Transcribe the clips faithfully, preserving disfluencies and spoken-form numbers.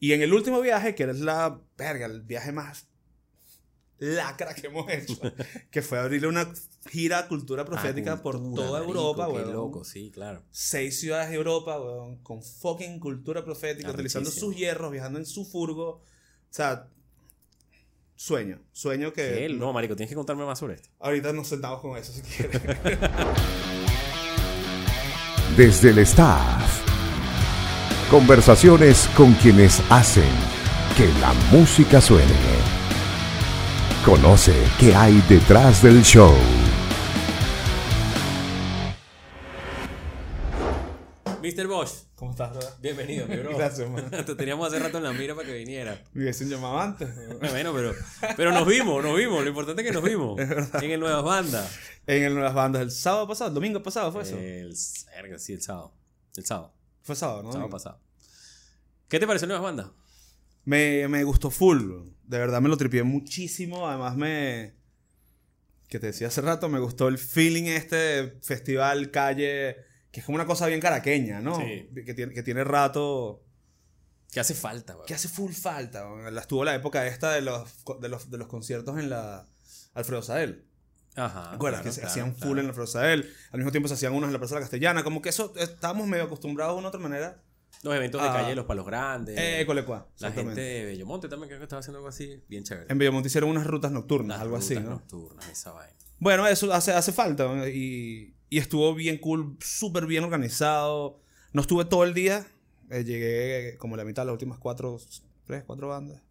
Y en el último viaje, que era la verga, el viaje más lacra que hemos hecho, que fue abrirle una gira a cultura profética ah, por cultura, toda marico, Europa, qué weón. loco, sí, claro. Seis ciudades de Europa, weón, con fucking cultura profética, Arrechísimo. utilizando sus hierros, viajando en su furgo. O sea, sueño, sueño que... ¿Qué? No, marico, tienes que contarme más sobre esto. Ahorita nos sentamos con eso, si quieres. Desde el staff. Conversaciones con quienes hacen que la música suene. Conoce qué hay detrás del show. mister Bosch, ¿Cómo estás, bro? bienvenido, mi bro. Gracias, man. Te teníamos hace rato en la mira para que viniera. Me hubiesen llamado antes. Bueno, pero, pero nos vimos, nos vimos. Lo importante es que nos vimos. En el Nuevas Bandas. En el Nuevas Bandas, el sábado pasado, el domingo pasado fue eso. El, verga, sí, el sábado. El sábado. Fue sábado, ¿no? El sábado pasado. ¿Qué te pareció Nuevas Bandas? Me, me gustó full. De verdad me lo tripié muchísimo. Además me... Que te decía hace rato, me gustó el feeling este de festival, calle... Que es como una cosa bien caraqueña, ¿no? Sí. Que tiene, que tiene rato... ¿Qué hace falta, güey? Que hace full falta. La estuvo la época esta de los, de los, de los conciertos en la Alfredo Sadel. Ajá. ¿Te acuerdas? Claro, que se claro, hacían full claro. en la Alfredo Sadel. Al mismo tiempo se hacían unos en la Plaza de la Castellana. Como que eso... Estábamos medio acostumbrados de una otra manera. Los eventos de Ah. calle, los palos grandes. Eh, Colecua. La gente Exactamente. de Bellomonte también creo que estaba haciendo algo así. Bien chévere. En Bellamonte hicieron unas rutas nocturnas, Las algo así, rutas ¿no? nocturnas, esa vaina. Bueno, eso hace, hace falta, ¿no? y, y estuvo bien cool, súper bien organizado. No estuve todo el día, eh, llegué como la mitad de las últimas cuatro, tres, cuatro bandas.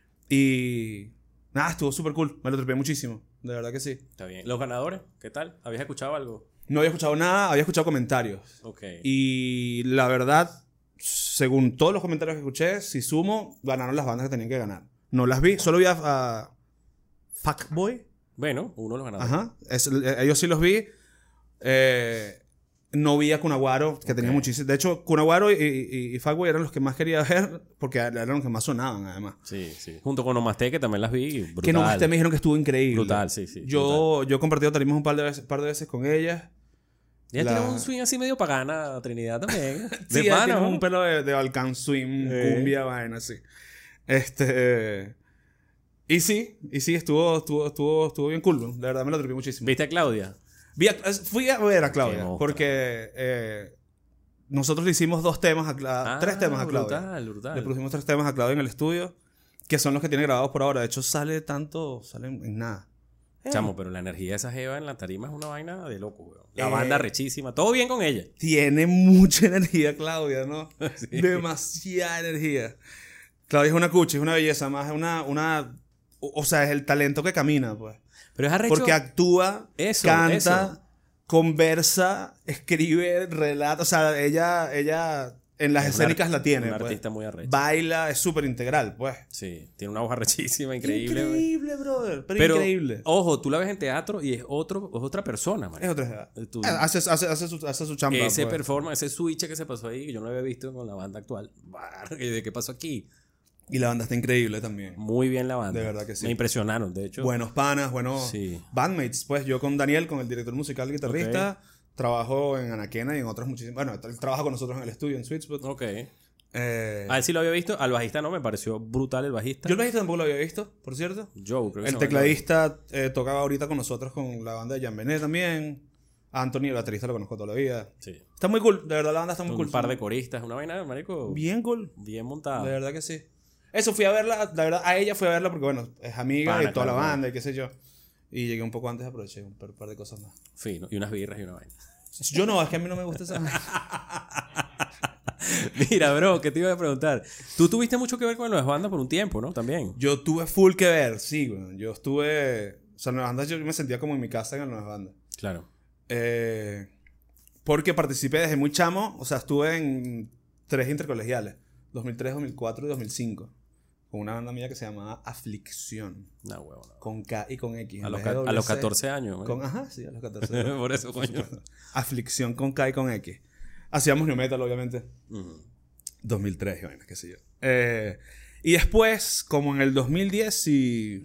Y nada, estuvo súper cool, me lo trepé muchísimo, de verdad que sí. Está bien. ¿Los ganadores? ¿Qué tal? ¿Habías escuchado algo? No había escuchado nada, había escuchado comentarios. Ok. Y la verdad, según todos los comentarios que escuché, si sumo, ganaron las bandas que tenían que ganar. No las vi, solo vi a, a Fuckboy. Bueno, uno de los ganadores. Ajá, es, ellos sí los vi. Eh, no vi a Cunaguaro, que Ok. tenía muchísimo. De hecho, Cunaguaro y, y, y Fuckboy eran los que más quería ver, porque eran los que más sonaban, además. Sí, sí. Junto con Omasté, que también las vi. Brutal. Que no me dijeron que estuvo increíble. Brutal, sí, sí. Yo, yo he compartido tarimas un par de veces, par de veces con ellas. Ya la- tiene un swing así medio pagana, Trinidad también. Sí, De ella pana, tiene ¿no? un pelo de, de Balkan Swing, Eh. cumbia, vaina, así. Este. Y sí, y sí, estuvo, estuvo, estuvo, estuvo bien cool, ¿no? De verdad me lo trepé muchísimo. ¿Viste a Claudia? Vi a- fui a ver a Claudia, Qué monstruo. porque eh, nosotros le hicimos dos temas a Claudia, Ah, tres temas a Claudia. brutal, brutal. Le pusimos tres temas a Claudia en el estudio, que son los que tiene grabados por ahora. De hecho, sale tanto, sale en, en nada. Eh, Chamo, pero la energía de esa jeva en la tarima es una vaina de loco, weón. La Eh. banda rechísima. Todo bien con ella. Tiene mucha energía Claudia, ¿no? Sí. Demasiada energía. Claudia es una cucha, es una belleza, más es una, una... O o sea, es el talento que camina, pues. Pero es arrecho. Porque actúa, Eso, canta, eso. conversa, escribe, relata. O sea, ella, ella en las Es una escénicas ar- la tiene. una pues. artista muy arrecha. Baila, es súper integral, pues. Sí, tiene una voz rechísima, increíble. güey. Increíble, brother. Pero, Pero, increíble. ojo, tú la ves en teatro y es, otro, es otra persona, man. Es otra. Tú- Hace, hace, hace, su, hace su chamba. ese pues. performance, ese switch que se pasó ahí, que yo no lo había visto con la banda actual. Barra, ¿de qué pasó aquí? Y la banda está increíble también. Muy bien la banda. De verdad que sí. Me impresionaron, de hecho. Buenos panas, buenos Sí. bandmates. Pues yo con Daniel, con el director musical guitarrista, trabajo en Anaquena y en otras muchísimas. Bueno, él trabaja con nosotros en el estudio en Switchbox. Ok. Eh, A él sí lo había visto. Al bajista no, me pareció brutal el bajista. yo el bajista tampoco lo había visto, por cierto. Joe, creo que El se llama tecladista eh, tocaba ahorita con nosotros con la banda de Jan Benet también. Anthony, el baterista, lo conozco toda la vida. Joe. Sí. Está muy cool, de verdad la banda está muy Un cool. par de coristas, una vaina, marico. Bien cool, Bien montada. de verdad que sí. Eso, fui a verla, la verdad, a ella fui a verla porque, bueno, es amiga Pana, y toda claro, la claro. banda y qué sé yo. Y llegué un poco antes, aproveché un par, par de cosas más. Fino. Y unas birras y una vaina. Yo no, es que a mí no me gusta esa. Mira, bro, ¿qué te iba a preguntar? Tú tuviste mucho que ver con las bandas por un tiempo, ¿no? También. Yo tuve full que ver, sí, güey. Yo estuve. O sea, en Nuevas Bandas yo me sentía como en mi casa en Nuevas Bandas. Claro. Eh, porque participé desde muy chamo. O sea, estuve en tres intercolegiales: dos mil tres, dos mil cuatro y dos mil cinco. Con una banda mía que se llamaba Aflicción. No, huevo, no. Con K y con X. A en los, vez ca- de a doble los C. catorce años. ¿no? Con, ajá, sí, a los catorce. Por eso, coño. Aflicción con K y con X. Hacíamos new metal, obviamente. Ujú. dos mil tres, y vainas, qué sé yo. Eh, y después, como en el dos mil dieciséis,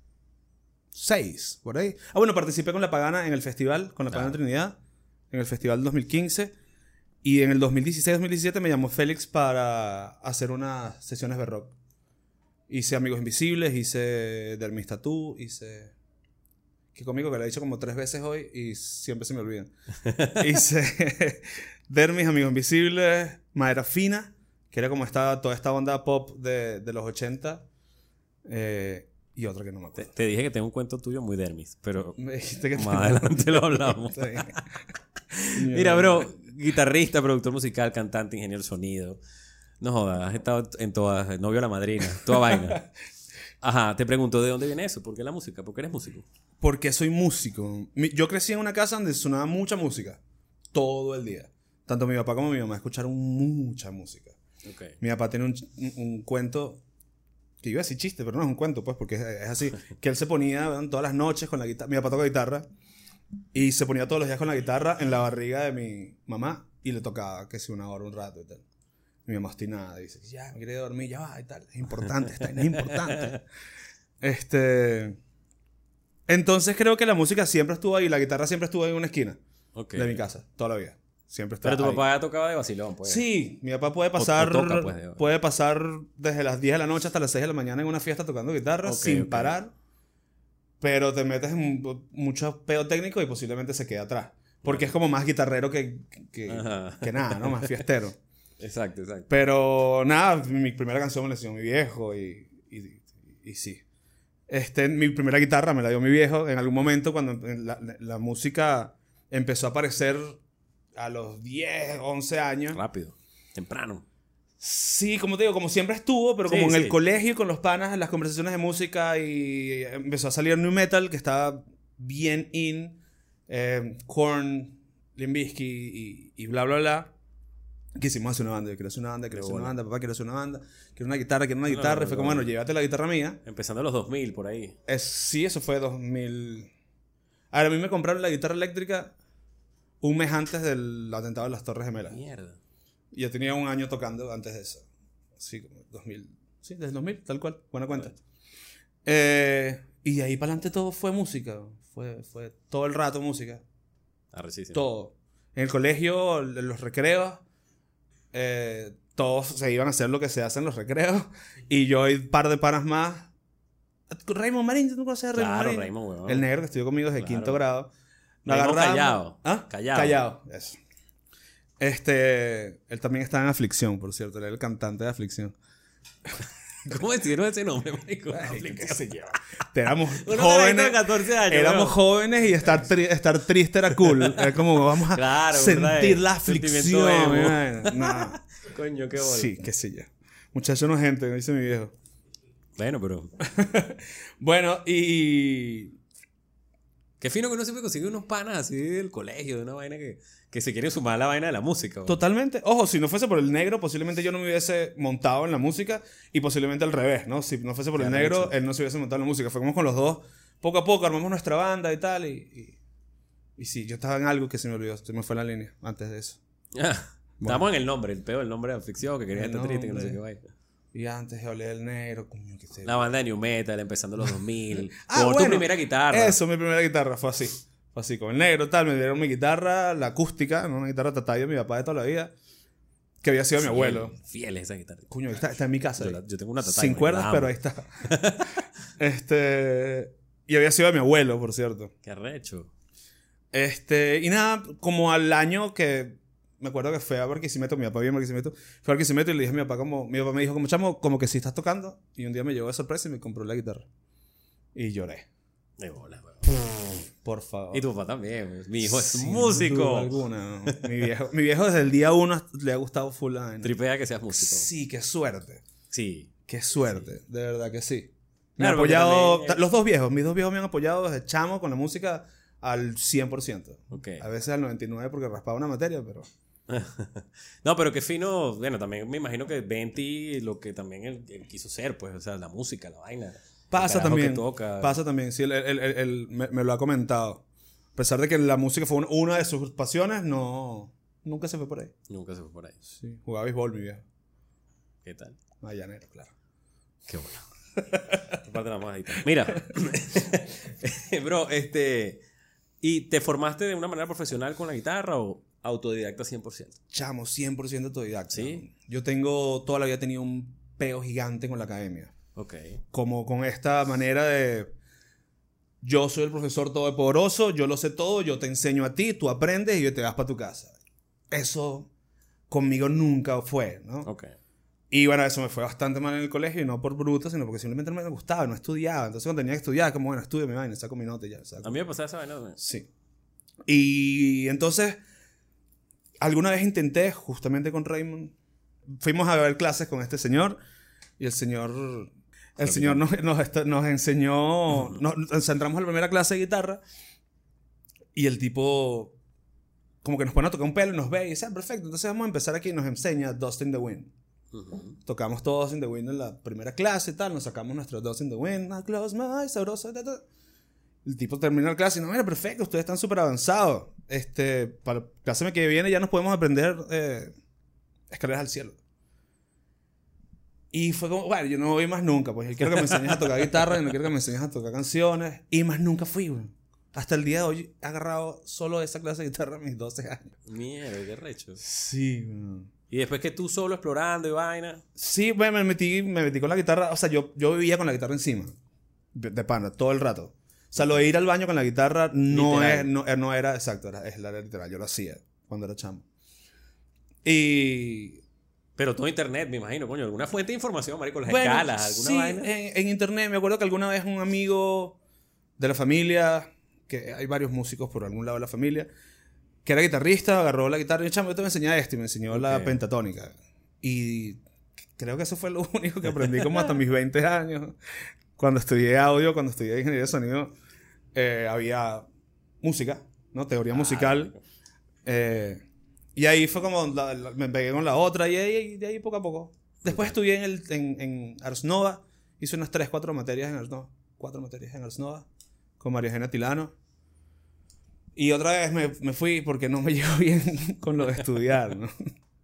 por ahí. Ah, bueno, participé con La Pagana en el festival, con La Pagana Ah. Trinidad, en el festival del dos mil quince. Y en el dos mil dieciséis dos mil diecisiete me llamó Félix para hacer unas sesiones de rock. Hice Amigos Invisibles, hice Dermis Tattoo, hice... Que conmigo que lo he dicho como tres veces hoy y siempre se me olvidan. Hice Dermis, Amigos Invisibles, Madera Fina, que era como esta, toda esta onda pop de, de los ochenta. Eh, y otra que no me Te, acuerdo. te dije que tengo un cuento tuyo muy dermis, pero Me dijiste que más adelante lo hablamos. Mira, bro, guitarrista, productor musical, cantante, ingeniero de sonido. No jodas, has estado en todas, novio a la madrina, toda vaina. Ajá, te pregunto, ¿de dónde viene eso? ¿Por qué la música? ¿Por qué eres músico? Porque soy músico. Mi- Yo crecí en una casa donde sonaba mucha música. Todo el día. Tanto mi papá como mi mamá escucharon mucha música. Okay. Mi papá tiene un, un, un cuento... Que iba a decir chiste, pero no es un cuento, pues, porque es, es así. Que él se ponía, ¿verdad? Todas las noches con la guitarra. Mi papá toca guitarra. Y se ponía todos los días con la guitarra en la barriga de mi mamá. Y le tocaba, que si una hora, un rato y tal. Mi mamá obstinada. Dice, ya, me quiere dormir, ya va y tal. Es importante, está, es importante. Este... Entonces creo que la música siempre estuvo ahí. La guitarra siempre estuvo ahí en una esquina Okay. de mi casa. Toda la vida. Siempre estaba Pero tu ahí. papá ya tocaba de vacilón, pues. Sí, mi papá puede pasar, o toca, pues, de- puede pasar desde las diez de la noche hasta las seis de la mañana en una fiesta tocando guitarra Ok, sin ok. parar, pero te metes en mu- mucho peo técnico y posiblemente se quede atrás, porque es como más guitarrero que, que, Ajá. que nada, ¿no? Más fiestero. Exacto, exacto. Pero nada, mi primera canción me la enseñó mi viejo y, y, y, y sí. Este, mi primera guitarra me la dio mi viejo en algún momento cuando la, la- la música empezó a aparecer a los diez, once años. Rápido, temprano. Sí, como te digo, como siempre estuvo, pero Sí, como en sí. el colegio con los panas, en las conversaciones de música y empezó a salir New Metal, que estaba bien in, eh, Korn, Limp Bizkit y, y bla, bla, bla. Quisimos hacer una banda, yo quiero hacer una banda, quiero Qué hacer una bola. banda, papá quiero hacer una banda, quiero una guitarra, quiero una No, guitarra, no, y fue no, como, no. bueno, llévate la guitarra mía. Empezando los dos mil, por ahí. Es, sí, eso fue dos mil... A ver, a mí me compraron la guitarra eléctrica un mes antes del atentado de las Torres Gemelas. Mierda. Y yo tenía un año tocando antes de eso. Sí, como dos mil. Sí, desde el dos mil, tal cual. Buena cuenta. Eh, y de ahí para adelante todo fue música. Fue, fue todo el rato música. Arrechísimo. Todo. En el colegio, en los recreos, eh, todos se iban a hacer lo que se hace en los recreos. Y yo y un par de panas más. Raymond Marín, ¿tú no conoces a Raymond Claro, Marín? Raymond, weón. El negro que estudió conmigo desde Claro. quinto grado. Nos Raymond agarramos- Callao. ¿Ah? Callao. Callao, eso. Este, él también está en Aflicción, por cierto. Él es el cantante de Aflicción. ¿Cómo decidieron ese nombre, marico? Ay, ¿qué se lleva? Éramos Uno jóvenes. de catorce años. Éramos weón. jóvenes y estar, tri- estar triste era cool. Era como vamos a Claro, sentir ¿verdad? la Sentimiento aflicción. emo. Bueno, no. Coño, qué bola. Sí, qué sé yo. Muchacho no gente, dice mi viejo. Bueno, pero... Bueno, y... Qué fino que uno siempre consigue unos panas así del colegio, de una vaina que, que se quieren sumar a la vaina de la música. weón. Totalmente. Ojo, si no fuese por el negro, posiblemente yo no me hubiese montado en la música y posiblemente al revés, ¿no? Si no fuese por Qué el negro, arrecho. él no se hubiese montado en la música. Fue como con los dos, poco a poco armamos nuestra banda y tal. Y, y, y sí, yo estaba en algo que se me olvidó, se me fue la línea antes de eso. Ah, Estamos en el nombre, el peor, el nombre de Aflicción, que quería El estar triste, que no sé nombre. qué vaina. Y antes hablé del negro, coño, que se... La banda de New Metal, empezando los dos mil. Ah, por tu bueno, primera guitarra. Eso, mi primera guitarra fue así. Fue así, con el negro, tal. Me dieron mi guitarra, la acústica, ¿no? Una guitarra Tatay de mi papá de toda la vida, que había sido mi abuelo. Fiel es esa guitarra. Coño, está, está en mi casa. Yo, ahí. la- yo tengo una Tatay. Sin marico, cuerdas, la pero amo. ahí está. Este. Y había sido de mi abuelo, por cierto. Qué arrecho. Este. Y nada, como al año que. Me acuerdo que fue a Barquisimeto, mi papá vio a Barquisimeto. Fue a Barquisimeto y le dije a mi papá, como. Mi papá me dijo, como chamo, como que sí estás tocando. Y un día me llegó de sorpresa y me compró la guitarra. Y lloré. De bola, weón. Por favor. Y tu papá también. weón. Mi hijo es Sin músico. duda alguna, ¿no? Mi viejo, mi viejo desde el día uno le ha gustado full la vaina. Tripea que seas músico. Sí, qué suerte. Sí. Qué suerte. De verdad que sí. Me Claro, han porque apoyado. también- ta- Los dos viejos. Mis dos viejos me han apoyado desde chamo con la música al cien por ciento. Ok. A veces al noventa y nueve por ciento porque raspaba una materia, pero. No, pero qué fino. Bueno, también me imagino que Venti lo que también él, él quiso ser, pues, o sea, la música, la vaina. el Pasa carajo también. que toca. Pasa también. Sí, él, él- él- él me, me lo ha comentado. A pesar de que la música fue un- una de sus pasiones, no. Nunca se fue por ahí. Nunca se fue por ahí. Sí. Jugaba béisbol, mi viejo. ¿Qué tal? Ah, llanero, claro. Qué bueno. Aparte la más Mira, bro, este. ¿Y te formaste de una manera profesional con la guitarra o autodidacta cien por ciento. Chamo, cien por ciento autodidacta. ¿Sí? Yo tengo, toda la vida he tenido un peo gigante con la academia. Ok. Como con esta manera de... Yo soy el profesor todopoderoso, yo lo sé todo, yo te enseño a ti, tú aprendes y yo te vas para tu casa. Eso conmigo nunca fue, ¿no? Ok. Y bueno, eso me fue bastante mal en el colegio, y no por bruto, sino porque simplemente no me gustaba, no estudiaba. Entonces cuando tenía que estudiar, como bueno, estudio mi vaina, saco mi nota y ya. Saco. A mí me pasaba esa vaina también. Sí. Y entonces, alguna vez intenté, justamente con Raymond, fuimos a ver clases con este señor, y el señor... El señor nos, nos, nos enseñó, nos, nos entramos en la primera clase de guitarra y el tipo como que nos pone a tocar un pelo y nos ve y dice, ah, perfecto, entonces vamos a empezar aquí y nos enseña Dust in the Wind. Uh-huh. Tocamos todos Dust in the Wind en la primera clase y tal, nos sacamos nuestro Dust in the Wind, I close my eyes, sabroso, ta, ta. El tipo termina la clase y nos mira, perfecto, ustedes están súper avanzados. Este, para la clase que viene ya nos podemos aprender eh, escaleras al cielo. Y fue como, bueno, yo no voy más nunca, pues yo quiero que me enseñes a tocar guitarra, yo no quiero que me enseñes a tocar canciones. Y más nunca fui, güey. Hasta el día de hoy he agarrado solo esa clase de guitarra a mis doce años. Mierda, qué recho. Sí, güey. Y después que tú solo explorando y vaina. Sí, bueno, me metí, me metí con la guitarra, o sea, yo, yo vivía con la guitarra encima. De, de pana, todo el rato. O sea, lo de ir al baño con la guitarra no, es, no, no era, exacto, era, es la literal, yo lo hacía cuando era chamo. Y... Pero todo internet, me imagino, coño. Alguna fuente de información, marico, las bueno, escalas, alguna sí, vaina. En, en internet. Me acuerdo que alguna vez un amigo de la familia, que hay varios músicos por algún lado de la familia, que era guitarrista, agarró la guitarra y chamo, yo te voy a enseñar esto, y me enseñó okay. la pentatónica. Y creo que eso fue lo único que aprendí como hasta mis veinte años. Cuando estudié audio, cuando estudié ingeniería de sonido, eh, había música, ¿no? Teoría ah, musical. Eh, Y ahí fue como, la, la, me pegué con la otra y ahí, y de ahí poco a poco. Después okay. estudié en, el, en, en Ars Nova, hice unas tres, cuatro materias en Ars Nova, cuatro materias en Ars Nova, con María Eugenia Tilano. Y otra vez me, me fui porque no me llevo bien con lo de estudiar, ¿no?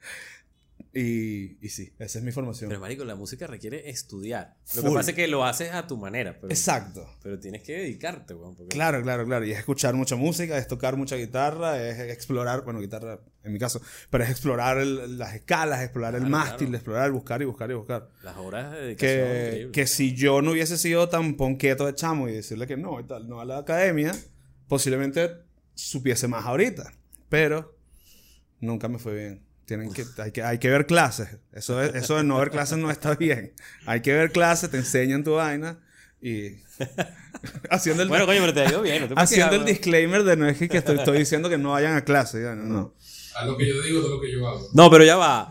Y, y sí, esa es mi formación. Pero marico, la música requiere estudiar. Lo Full. que pasa es que lo haces a tu manera. Pero, exacto. Pero tienes que dedicarte, weón. Porque... Claro, claro, claro. Y es escuchar mucha música, es tocar mucha guitarra, es explorar, bueno, guitarra en mi caso, pero es explorar el, las escalas, explorar claro, el mástil, claro. explorar, buscar y buscar y buscar. Las horas de dedicación. Que, que si yo no hubiese sido tan ponqueto de chamo y decirle que no y tal, no a la academia, posiblemente supiese más ahorita. Pero nunca me fue bien. Tienen que, hay, que, hay que ver clases. Eso, es, eso de no ver clases no está bien. Hay que ver clases, te enseñan tu vaina y... haciendo el, bueno, coño, pero te ha ido bien. No te haciendo el disclaimer de no es que estoy, estoy diciendo que no vayan a clase. Ya, no, no. A lo que yo digo, de lo que yo hago. No, pero ya va.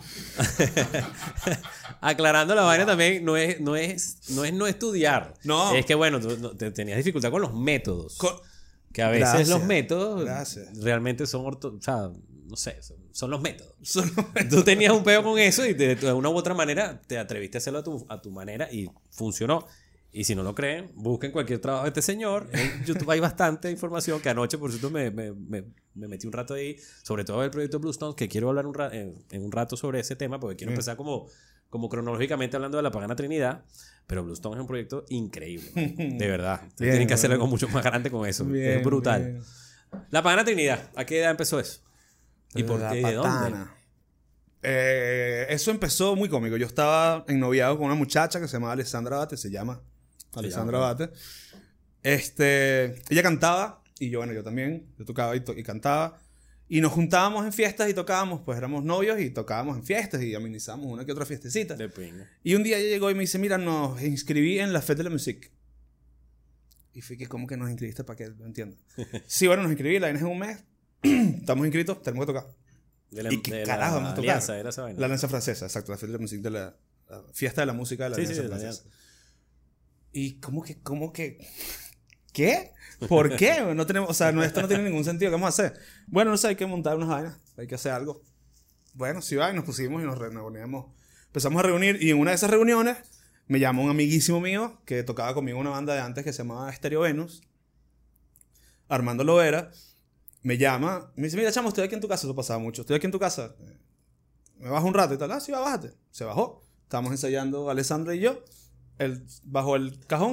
Aclarando la vaina también, no es no, es, no, es no estudiar. No. Es que, bueno, tú no, te, tenías dificultad con los métodos. Con... Que a veces gracias, los métodos gracias. realmente son... Orto, o sea, no sé, son, son los métodos. Son los métodos. Tú tenías un peo con eso y de, de una u otra manera te atreviste a hacerlo a tu, a tu manera y funcionó. Y si no lo creen, busquen cualquier trabajo de este señor. En YouTube hay bastante información que anoche, por cierto, me, me, me, me metí un rato ahí, sobre todo el proyecto Bluestone, que quiero hablar un ra- en, en un rato sobre ese tema, porque quiero mm. empezar como, como cronológicamente hablando de la Pagana Trinidad. Pero Bluestone es un proyecto increíble, de verdad. Bien, tienen que hacer bien. algo mucho más grande con eso. Bien, es brutal. Bien. La Pagana Trinidad, ¿a qué edad empezó eso? ¿Y por qué? ¿De dónde? Eh, eso empezó muy cómico. Yo estaba en noviado con una muchacha que se llama Alessandra Abate, se llama Alessandra Abate. Este, ella cantaba y yo, bueno, yo también. Yo tocaba y, to- y cantaba. Y nos juntábamos en fiestas y tocábamos, pues éramos novios y tocábamos en fiestas y amenizábamos una que otra fiestecita. De pinga. Y un día ella llegó y me dice, mira, nos inscribí en la Fête de la Musique. Y fui que, ¿cómo que nos inscribiste? ¿Para qué? No entiendo. Sí, bueno, nos inscribí, la vaina es en un mes. Estamos inscritos, tenemos que tocar. De la, ¿Y qué de carajo vamos a tocar? Alianza, era esa vaina. La Alianza Francesa, exacto, la Fête de la Musique, de la, la fiesta de la música de la sí, Alianza sí, Francesa. La ¿Y cómo que, cómo que... ¿Qué? ¿Por qué? No tenemos, o sea, no, esto no tiene ningún sentido. ¿Qué vamos a hacer? Bueno, no sé, hay que montar unas vainas. Hay que hacer algo. Bueno, sí va, y nos pusimos y nos reuníamos. Empezamos a reunir y en una de esas reuniones me llamó un amiguísimo mío que tocaba conmigo una banda de antes que se llamaba Stereo Venus. Armando Lovera. Me llama. Me dice, mira, chamo, estoy aquí en tu casa. Eso pasaba mucho. Estoy aquí en tu casa. Me bajo un rato y tal. Ah, sí, va, bájate. Se bajó. Estábamos ensayando Alessandra y yo. Él bajó el cajón.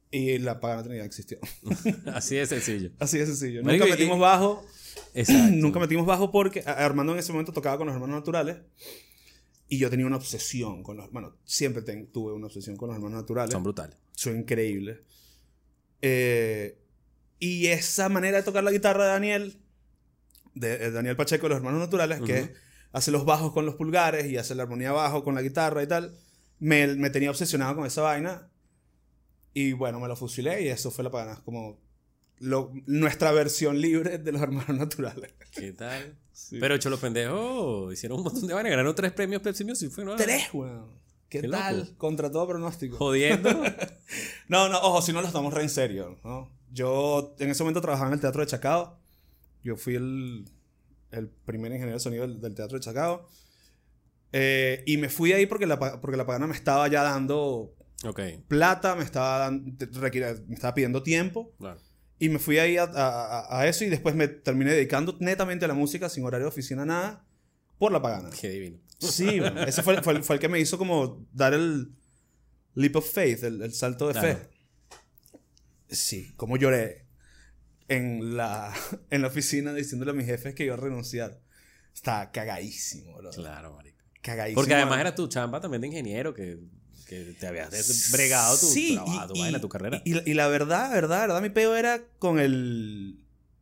Y la Pagana Trinidad existió. Así de sencillo. Así de sencillo. Marico, Nunca metimos y- bajo. Exacto. Nunca metimos bajo porque a- Armando en ese momento tocaba con los Hermanos Naturales. Y yo tenía una obsesión con los... Bueno, siempre ten- tuve una obsesión con los Hermanos Naturales. Son brutales. Son increíbles. Eh, y esa manera de tocar la guitarra de Daniel, de, de Daniel Pacheco de los Hermanos Naturales, que Ujú. hace los bajos con los pulgares y hace la armonía bajo con la guitarra y tal, me, me tenía obsesionado con esa vaina. Y bueno, me lo fusilé y eso fue la Pagana. Como lo- nuestra versión libre de los Hermanos Naturales. ¿Qué tal? Sí. Pero hecho los pendejos hicieron un montón de vainas. Ganaron tres premios Pepsi Music. Fue, ¿no? Tres, weón. ¿Qué, Qué tal? loco. Contra todo pronóstico. Jodiendo. No, no, ojo, si no lo tomamos re en serio, ¿no? Yo en ese momento trabajaba en el Teatro de Chacao. Yo fui el, el primer ingeniero de sonido del, del Teatro de Chacao. Eh, y me fui ahí porque la, pa- porque la Pagana me estaba ya dando Ok. plata, me estaba, dan- te- requiere- me estaba pidiendo tiempo. Claro. Y me fui ahí a, a- a- a eso y después me terminé dedicando netamente a la música, sin horario de oficina, nada, por la Pagana. Qué divino. Sí, bueno, ese fue, fue, el- fue el que me hizo como dar el leap of faith, el, el salto de Claro. fe. Sí, como lloré en la, en la oficina diciéndole a mis jefes que iba a renunciar. Estaba cagadísimo, bro. Claro, marico. Cagadísimo. Porque además era tu chamba también de ingeniero que, que te habías des- bregado tu Sí, trabajo, tu y, vaina, y- tu carrera. Y, y- y la verdad, verdad, verdad, mi peo era con el...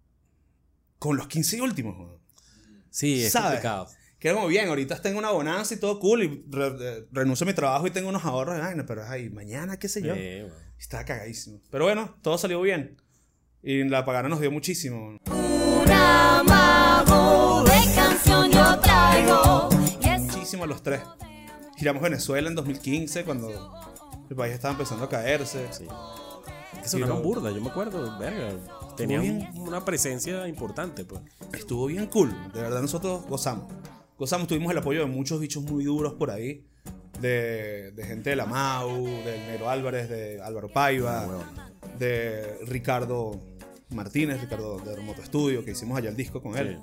Con los quince últimos, bro. Sí, es ¿sabes? complicado. Que era como bien, ahorita tengo una bonanza y todo cool y re- re- renuncio a mi trabajo y tengo unos ahorros de vaina, pero ay, mañana, qué sé yo. Eh, bueno. Estaba cagadísimo. Pero bueno, todo salió bien. Y la Pagana nos dio muchísimo. Una mago de canción yo traigo. Y es Muchísimo los tres. Giramos Venezuela en dos mil quince cuando el país estaba empezando a caerse. Sí. Que sonaron lo- burda, yo me acuerdo, verga. Tenían bien. una presencia importante, pues. Estuvo bien cool. De verdad, nosotros gozamos. Gozamos, tuvimos el apoyo de muchos bichos muy duros por ahí. De, de gente de la M A U, del Negro Álvarez, de Álvaro Paiva, de Ricardo Martínez, Ricardo de Remoto Estudio, que hicimos allá el disco con él.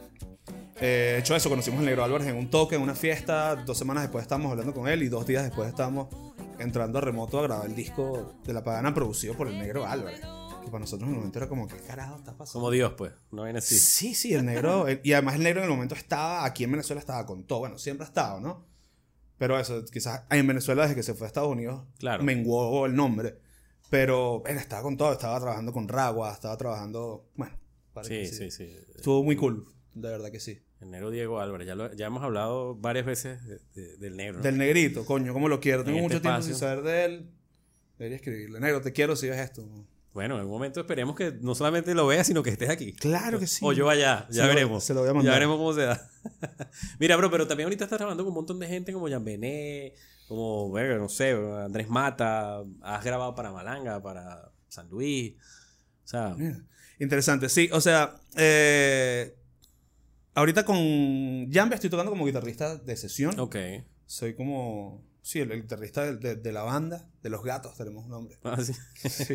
Eh, hecho eso, conocimos al Negro Álvarez en un toque, en una fiesta. Dos semanas después estábamos hablando con él y dos días después estábamos entrando a Remoto a grabar el disco de La Pagana producido por el Negro Álvarez. Que para nosotros en el momento era como, ¿qué carajo está pasando? Como Dios, pues. No viene así. Sí, sí, el negro. el- y además el negro en el momento estaba, aquí en Venezuela estaba con todo. Bueno, siempre ha estado, ¿no? Pero eso, quizás en Venezuela desde que se fue a Estados Unidos, Claro. menguó el nombre. Pero él estaba con todo, estaba trabajando con Ragua, estaba trabajando. Bueno, parece Sí, que sí, sí. Estuvo muy cool, de verdad que sí. El negro Diego Álvarez. Ya, lo- ya hemos hablado varias veces de- de- del negro. ¿no? Del negrito, coño, cómo lo quiero. Tengo En mucho este tiempo espacio. sin saber de él. Debería escribirle. Negro, te quiero si ves esto. Bueno, en un momento esperemos que no solamente lo veas, sino que estés aquí. Claro que sí. O yo allá, ya Se lo- veremos. se lo voy a mandar. Ya veremos cómo se da. Mira, bro, pero también ahorita estás trabajando con un montón de gente como Jan Bené, como, verga, no sé, Andrés Mata. Has grabado para Malanga, para San Luis. O sea, Mira, interesante, sí. O sea, eh, ahorita con Jambe estoy tocando como guitarrista de sesión. ok. Soy como, sí, el, el guitarrista de, de- de la banda, de Los Gatos, tenemos un nombre. Ah, sí. Sí.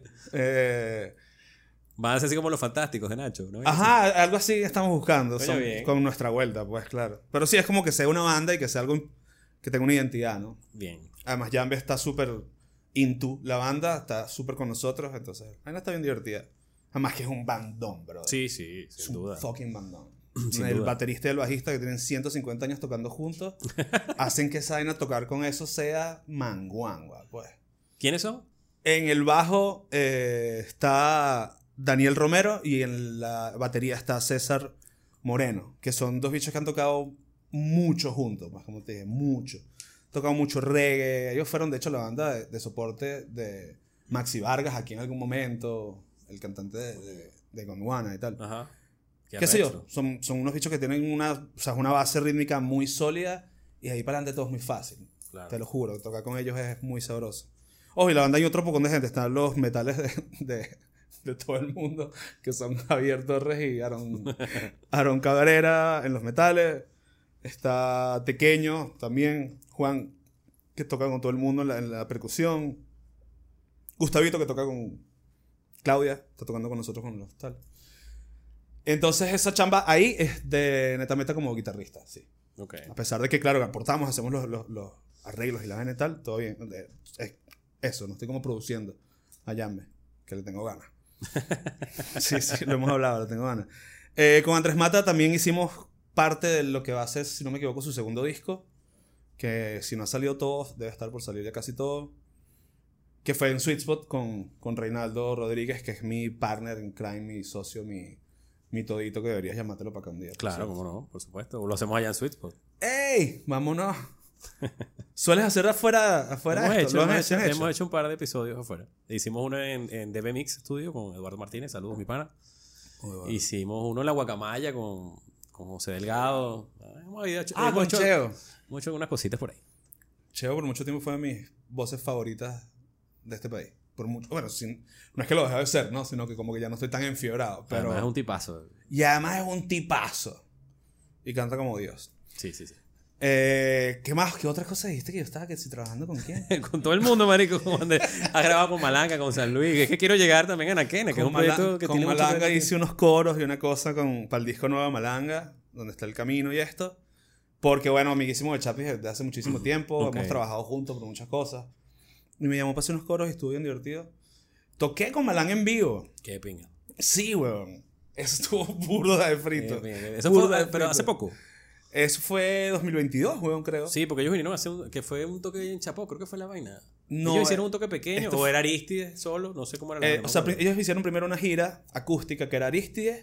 Eh, Van a ser así como los fantásticos de Nacho, ¿no? ajá, algo así estamos buscando. Oye, son- bien. con nuestra vuelta, pues claro. Pero sí, es como que sea una banda y que sea algo que tenga una identidad, ¿no? Bien. Además, Jambe está súper into la banda, está súper con nosotros, entonces, la vaina está bien divertida. Además que es un bandón, bro. Sí, sí, Es sin un duda. fucking bandón. Sin el duda. baterista y el bajista que tienen ciento cincuenta años tocando juntos hacen que esa vaina tocar con eso sea manguangua, pues. ¿Quiénes son? En el bajo eh, está Daniel Romero y en la batería está César Moreno, que son dos bichos que han tocado mucho juntos, pues como te dije, mucho. Han tocado mucho reggae. Ellos fueron, de hecho, la banda de, de soporte de Maxi Vargas aquí en algún momento, el cantante de, de, de Gondwana y tal. Ajá. ¿Qué sé yo? arrecho. Son, son unos bichos que tienen una, o sea, una base rítmica muy sólida y de ahí para adelante todo es muy fácil. Claro. Te lo juro, tocar con ellos es muy sabroso. Ojo, y la banda hay otro pocón de gente. Están los metales de, de, de todo el mundo, que son Javier Torres y Aaron, Aaron Cabrera en los metales. Está Tequeño también, Juan, que toca con todo el mundo en la, en la percusión. Gustavito, que toca con Claudia, está tocando con nosotros con los tal. Entonces esa chamba ahí es de Netameta como guitarrista, sí. Ok. A pesar de que, claro, aportamos, hacemos los, los, los arreglos y la vaina y tal, todo bien. Eh, Es eso, no estoy como produciendo. a Yambe, que le tengo ganas. Sí, sí, lo hemos hablado, le tengo ganas. Eh, con Andrés Mata también hicimos parte de lo que va a ser, si no me equivoco, su segundo disco. Que si no ha salido todo, debe estar por salir ya casi todo. Que fue en Sweet Spot con, con Reinaldo Rodríguez, que es mi partner en crime, mi socio, mi, mi todito, que deberías llamártelo para acá un día. Claro, sí. cómo no, por supuesto. O lo hacemos allá en Sweet Spot. ¡Ey! Vámonos. ¿Sueles hacer afuera, afuera hemos, esto? hecho, ¿Lo hemos, has hecho, hecho? hemos hecho un par de episodios afuera. Hicimos uno en, en D B Mix Studio con Eduardo Martínez. Saludos, mi pana. Oh, Hicimos uno en La Guacamaya con, con José Delgado. Hemos hecho, Ah, hemos con hecho, Cheo. hemos hecho unas cositas por ahí. Cheo por mucho tiempo fue de mis voces favoritas de este país. Por mucho, bueno, sin, no es que lo deje de ser, ¿no? Sino que como que ya no estoy tan enfiebrado. Pero, Además es un tipazo. y además es un tipazo. Y canta como Dios. Sí, sí, sí. Eh, ¿Qué más? ¿Qué otras cosas dijiste que yo estaba que si trabajando con quién? Con todo el mundo, marico. Como donde has grabado con Malanga, con San Luis. Es que quiero llegar también a Anaquena, que Con es un proyecto Malanga, que con tiene mucho que Malanga ver. hice unos coros y una cosa con, para el disco nuevo de Malanga, donde está el camino y esto. Porque, bueno, amiguísimo de Chapis desde hace muchísimo tiempo. Ok. Hemos trabajado juntos por muchas cosas. Y me llamó para hacer unos coros y estuvo bien divertido. Toqué con Malanga en vivo. Qué pinga. Sí, weón. Eso estuvo burda de frito. Qué pinga. Eso Burda fue, de pero frito. hace poco. Eso fue dos mil veintidós, weón, creo. Sí, porque ellos vinieron a hacer un, que fue un toque en Chapó, creo que fue la vaina. No, ellos hicieron eh, un toque pequeño, esto o fue- era Aristides solo, no sé cómo era la Eh, vaina, o sea, no me pri- acuerdo. ellos hicieron primero una gira acústica que era Aristides,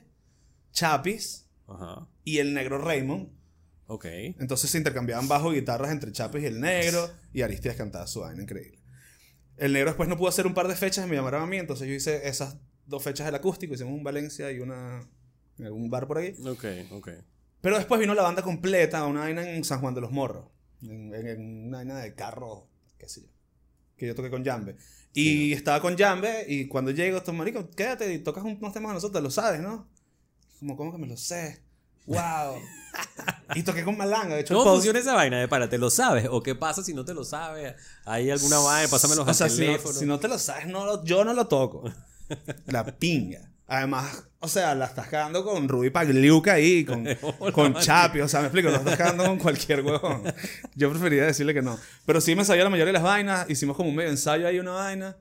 Chapis Ajá, y el negro Raymond. ok. Entonces se intercambiaban bajo y guitarras entre Chapis y el negro. Y Aristides cantaba su vaina, increíble. El negro después no pudo hacer un par de fechas y me llamaron a mí. Entonces yo hice esas dos fechas del acústico. Hicimos un Valencia y una en algún bar por ahí. Ok, ok. Pero después vino la banda completa, una vaina en San Juan de los Morros. En, en- en una vaina de carro, qué sé yo. Que yo toqué con Jambe. Y estaba con Jambe y cuando llego, estos maricos, quédate y tocas unos temas a nosotros, lo sabes, ¿no? Como, ¿cómo que me lo sé? ¡Wow! Y toqué con Malanga, de hecho. el ¿Cómo post- funciona esa vaina? De para, ¿te lo sabes? ¿O qué pasa si no te lo sabes? ¿Hay alguna vaina? Pásamelos O sea, al si no, teléfono. si no te lo sabes, no lo- yo no lo toco. La pinga. Además, o sea, la estás cagando con Ruby Pagliuca ahí, con, con Chapi, o sea, me explico, la estás cagando con cualquier huevón. Yo preferiría decirle que no. Pero sí me sabía la mayoría de las vainas, hicimos como un medio ensayo ahí, una vaina.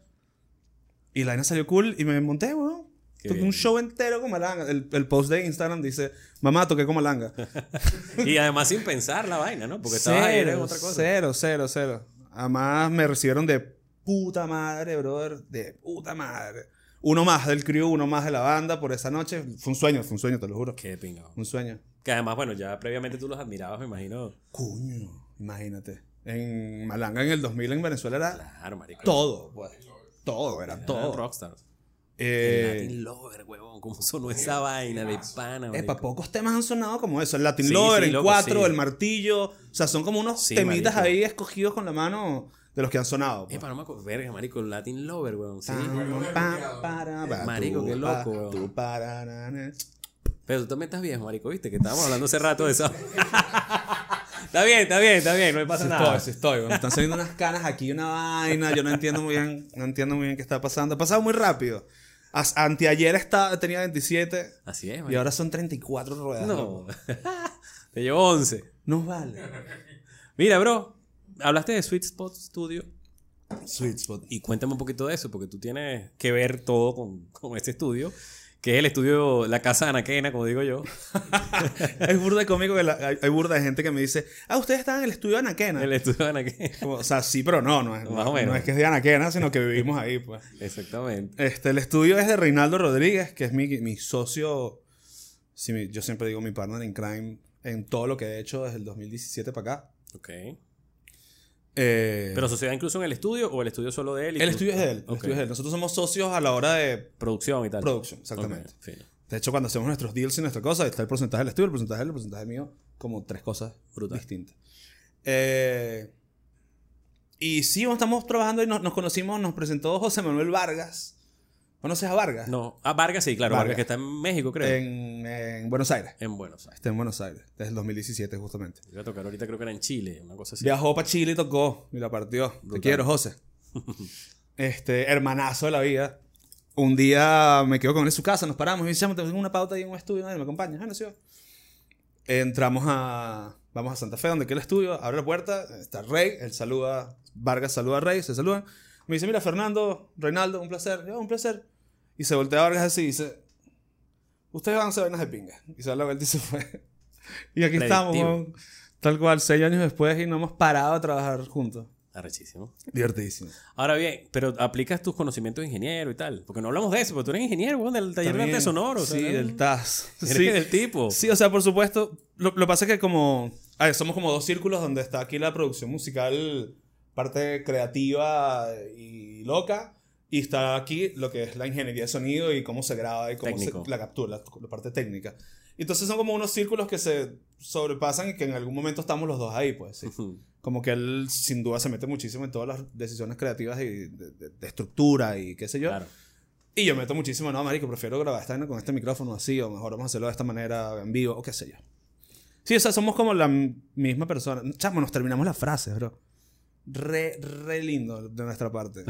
Y la vaina salió cool y me monté, huevón. Qué Toqué bien. un show entero con Malanga. El, el post de Instagram dice, mamá, toqué con Malanga. Y además sin pensar la vaina, ¿no? Porque estabas ahí en otra cosa. Cero, cero, cero. Además me recibieron de puta madre, brother. De puta madre. Uno más del crew, uno más de la banda por esa noche. Fue un sueño, fue un sueño, te lo juro. Qué pinga. Un sueño. Que además, bueno, ya previamente tú los admirabas, me imagino. Coño, imagínate. En Malanga en el dos mil en Venezuela era Claro, marico. todo, pues. Todo, era Eran todo. rockstars. Eh, El Latin Lover, huevón. ¿Cómo sonó esa vaina de pana, marico? Epa, pocos temas han sonado como eso. El Latin Sí, Lover, sí, en loco, cuatro, sí. el martillo. O sea, son como unos Sí, temitas marico. ahí escogidos con la mano de los que han sonado. pues. Epa, no me acuerdo. Verga, marico, el Latin Lover, huevón. Sí. Pam, pam, para, pa, Marico, tu, qué loco, pa, weón. tu, para, na, na. Pero tú también estás viejo, marico, ¿viste? Que estábamos hablando hace rato de eso. Está bien, está bien, está bien. No me pasa Sí nada. estoy, sí estoy. Me están saliendo unas canas aquí, una vaina. Yo no entiendo muy bien, no entiendo muy bien qué está pasando. Ha pasado muy rápido. As- anteayer estaba, tenía veintisiete Así es, y marico. ahora son treinta y cuatro ruedas. No. Te llevo once. No vale. Mira, bro. Hablaste de Sweet Spot Studio. Sweet Spot. Y cuéntame un poquito de eso, porque tú tienes que ver todo con, con este estudio, que es el estudio, la casa de Anaquena, como digo yo. Es burda de cómico que la- hay, hay burda de gente que me dice, ah, ustedes están en el estudio de Anaquena. El estudio de Anaquena. Como, o sea, sí, pero no, no es, Más o no, menos. no es que es de Anaquena, sino que vivimos ahí, pues. Exactamente. Este, el estudio es de Reinaldo Rodríguez, que es mi, mi socio, sí, mi- yo siempre digo mi partner in crime en todo lo que he hecho desde el dos mil diecisiete para acá. Ok. Eh, ¿Pero sociedad incluso en el estudio o el estudio solo de él? y el tú- estudio es de él, el Ok. estudio es de él. Nosotros somos socios a la hora de Producción y tal. producción, exactamente. Ok, fino. De hecho, cuando hacemos nuestros deals y nuestra cosa, está el porcentaje del estudio, el porcentaje del el porcentaje mío, como tres cosas Brutal. distintas. Eh, y sí, estamos trabajando y nos, nos conocimos, nos presentó José Manuel Vargas. ¿Conoces a Vargas? No. Ah, Vargas sí, claro. Vargas. Vargas, que está en México, creo. En, En, en Buenos Aires. Buenos Aires. Está en Buenos Aires, desde el dos mil diecisiete justamente. Iba a tocar ahorita, creo que era en Chile, una cosa así. Viajó para Chile y tocó y la partió. Brutal. Te quiero, José. Este, hermanazo de la vida. Un día me quedo con él en su casa, nos paramos y dice, "Chamo, tengo una pauta ahí en un estudio, nadie me acompaña. Ah, no sé. Entramos a... Vamos a Santa Fe, donde queda el estudio, abre la puerta, está Rey, él saluda, Vargas saluda a Rey, se saludan. Me dice, mira, Fernando, Reinaldo, un placer. Yo, un placer. Y se voltea a Vargas así y dice, ustedes van a hacer vainas de pinga. Y se da la vuelta y se fue. Y aquí estamos, weón, tal cual, seis años después y no hemos parado a trabajar juntos. Arrechísimo. Divertidísimo. Ahora bien, pero aplicas tus conocimientos de ingeniero y tal. Porque no hablamos de eso, porque tú eres ingeniero, weón, del taller de arte sonoro. O sea, sí, eres- del T A S. Eres Sí, del tipo. sí, o sea, por supuesto. Lo, lo que pasa es que como... A ver, somos como dos círculos donde está aquí la producción musical, parte creativa y loca. Y está aquí lo que es la ingeniería de sonido y cómo se graba y cómo se, Técnico. la captura, la, la parte técnica. Entonces son como unos círculos que se sobrepasan y que en algún momento estamos los dos ahí, pues, sí. Ujú. Como que él sin duda se mete muchísimo en todas las decisiones creativas y de, de- de estructura y qué sé yo. Claro. Y yo meto muchísimo, no, marico, prefiero grabar esta vaina con este micrófono así, o mejor vamos a hacerlo de esta manera en vivo, o qué sé yo. Sí, o sea, somos como la m- misma persona. Chamo, nos terminamos las frases, bro. Re, re lindo de nuestra parte.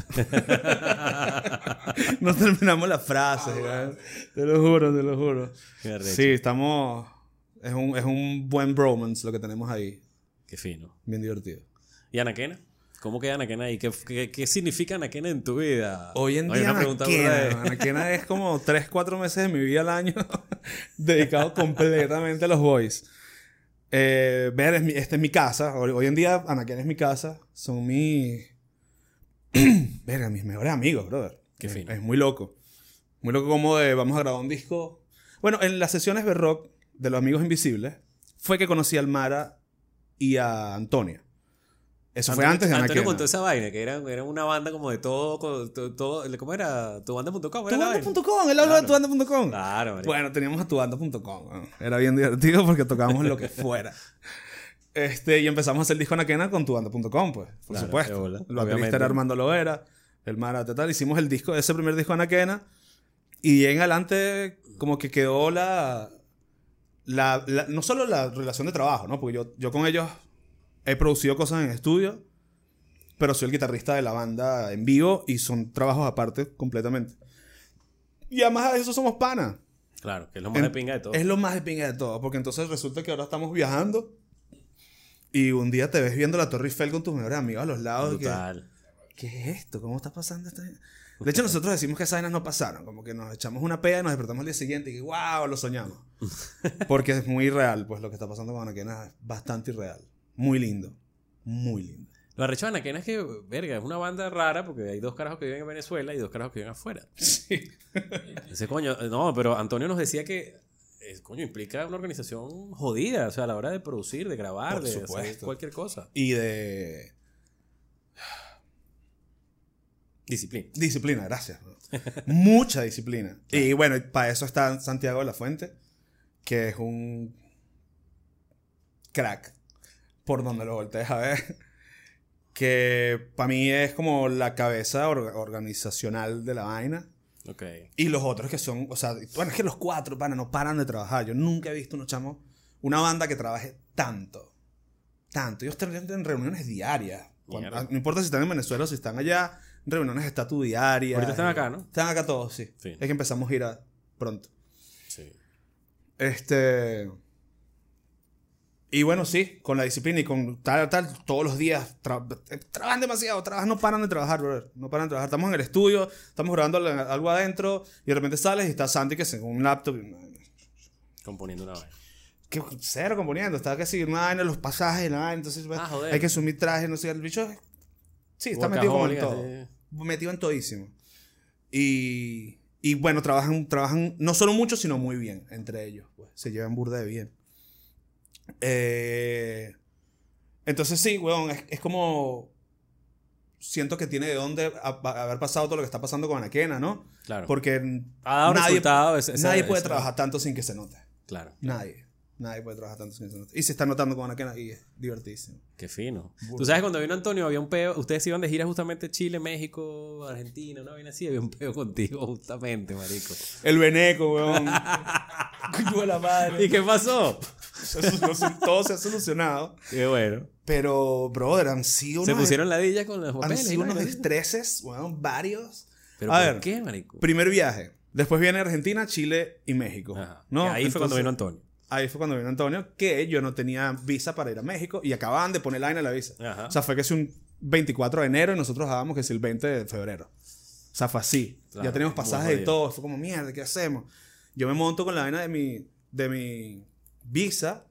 Nos terminamos las frases, güey. Te lo juro, te lo juro. Qué arrecho. Sí, estamos... Es un, es un buen bromance lo que tenemos ahí. Qué fino. Bien divertido. ¿Y Anaquena? ¿Cómo queda Anaquena ahí? ¿Qué, qué, qué significa Anaquena en tu vida? Hoy en Oye, día una pregunta burda de- Anaquena, Anaquena es como tres, cuatro meses de mi vida al año dedicado completamente a los boys. Eh, ver, es mi- esta es mi casa. Hoy, hoy en día Anaquena es mi casa. Son mis... Verga, mis mejores amigos, brother. Qué es, fino. es muy loco. Muy loco como de vamos a grabar un disco. Bueno, en las sesiones de rock de Los Amigos Invisibles fue que conocí a Almara y a Antonio. Eso fue Antonio- antes de Antonio Anaquena. contó esa vaina, que era, era una banda como de todo, co- todo, todo- ¿cómo era? Tu banda punto com. ¿era la vaina? Tubanda punto com, él habló de tubanda punto com. Claro, marico. Bueno, teníamos a tubanda punto com. ¿no? Era bien divertido porque tocábamos lo que fuera. Este, y empezamos a hacer el disco Anaquena con tubanda punto com, pues, por Claro, supuesto. de bola, El baterista obviamente. era Armando Loera, el Mara, tal. Hicimos el disco, ese primer disco Anaquena. Y en adelante, como que quedó la, la, la- no solo la relación de trabajo, ¿no? Porque yo, yo con ellos he producido cosas en estudio, pero soy el guitarrista de la banda en vivo y son trabajos aparte completamente. Y además de eso somos panas. Claro, que es lo más En- de pinga de todo. Es lo más de pinga de todo, porque entonces resulta que ahora estamos viajando y un día te ves viendo la Torre Eiffel con tus mejores amigos a los lados. y que, Brutal. ¿qué es esto? ¿Cómo está pasando esto? De hecho, nosotros decimos que esas vainas no pasaron. Como que nos echamos una peda y nos despertamos al día siguiente y que ¡wow! Lo soñamos. Porque es muy real, pues lo que está pasando con Anaquena es bastante irreal. Muy lindo. Muy lindo. Lo arrecho de Anaquena es que, verga, es una banda rara porque hay dos carajos que viven en Venezuela y dos carajos que viven afuera. Sí. Ese coño, no, pero Antonio nos decía que, eh, coño, implica una organización jodida, o sea, a la hora de producir, de grabar, Por de hacer supuesto. cualquier cosa. Y de Disciplina. disciplina, gracias. Mucha disciplina. Y bueno, para eso está Santiago de la Fuente, que es un crack, por donde lo voltees a ver. Que para mí es como la cabeza or- organizacional de la vaina. Ok. Y los otros que son, o sea, bueno, es que los cuatro, pana, no paran de trabajar. Yo nunca he visto unos chamos, una banda que trabaje tanto. Tanto. Ellos tienen reuniones diarias. Cuando- Mierda. no importa si están en Venezuela o si están allá, reuniones de estatus diarias. Ahorita están acá, ¿no? Están acá todos, sí. Sí. Es que empezamos a ir a pronto. Sí. Este. Y bueno, sí, con la disciplina y con tal, tal, todos los días tra- trabajan demasiado, trabajan, no paran de trabajar, brother. No paran de trabajar. Estamos en el estudio, estamos grabando algo adentro y de repente sales y está Santi que se con un laptop. Componiendo una vaina. Que cero componiendo, está que sí, una vaina, los pasajes, la vaina, entonces Ah, joder. hay que sumir trajes, no sé, el bicho. Sí, está metido como en todo. Workaholic, así. Metido en todísimo. Y, y bueno, trabajan, trabajan no solo mucho, sino muy bien entre ellos. Pues. Se llevan burda de bien. Eh, entonces sí, weón, es, es como... Siento que tiene de dónde a- a- haber pasado todo lo que está pasando con Anaquena, ¿no? Claro. Porque Ha dado nadie, resultado ese- esa- nadie puede esa- trabajar tanto sin que se note. Claro. Nadie. Nadie puede trabajar tanto sin que se note. Y se está notando con Anaquena y es divertísimo. Qué fino. Tú sabes, cuando vino Antonio había un peo. Ustedes iban de gira justamente Chile, México, Argentina, una vaina así. Había un peo contigo justamente, marico. El veneco, weón. Coño de la madre. ¿Y qué pasó? Todo se ha solucionado. Qué bueno. Pero, brother, han sido Se unos, pusieron ladillas con los han papeles. y sido unos vaina, ¿sí? estreses, weón, varios. ¿Pero A por ver, qué, marico? primer viaje. Después viene Argentina, Chile y México. Ajá. ¿no? Y ahí fue cuando Entonces, vino Antonio. Ahí fue cuando vino Antonio, que yo no tenía visa para ir a México y acababan de poner la vaina en la visa. Ajá. O sea, fue que es un veinticuatro de enero y nosotros dábamos que es el veinte de febrero. O sea, fue así. Claro, ya teníamos muy pasajes y jodido. todo. Fue como, mierda, ¿qué hacemos? Yo me monto con la vaina de mi, de mi visa.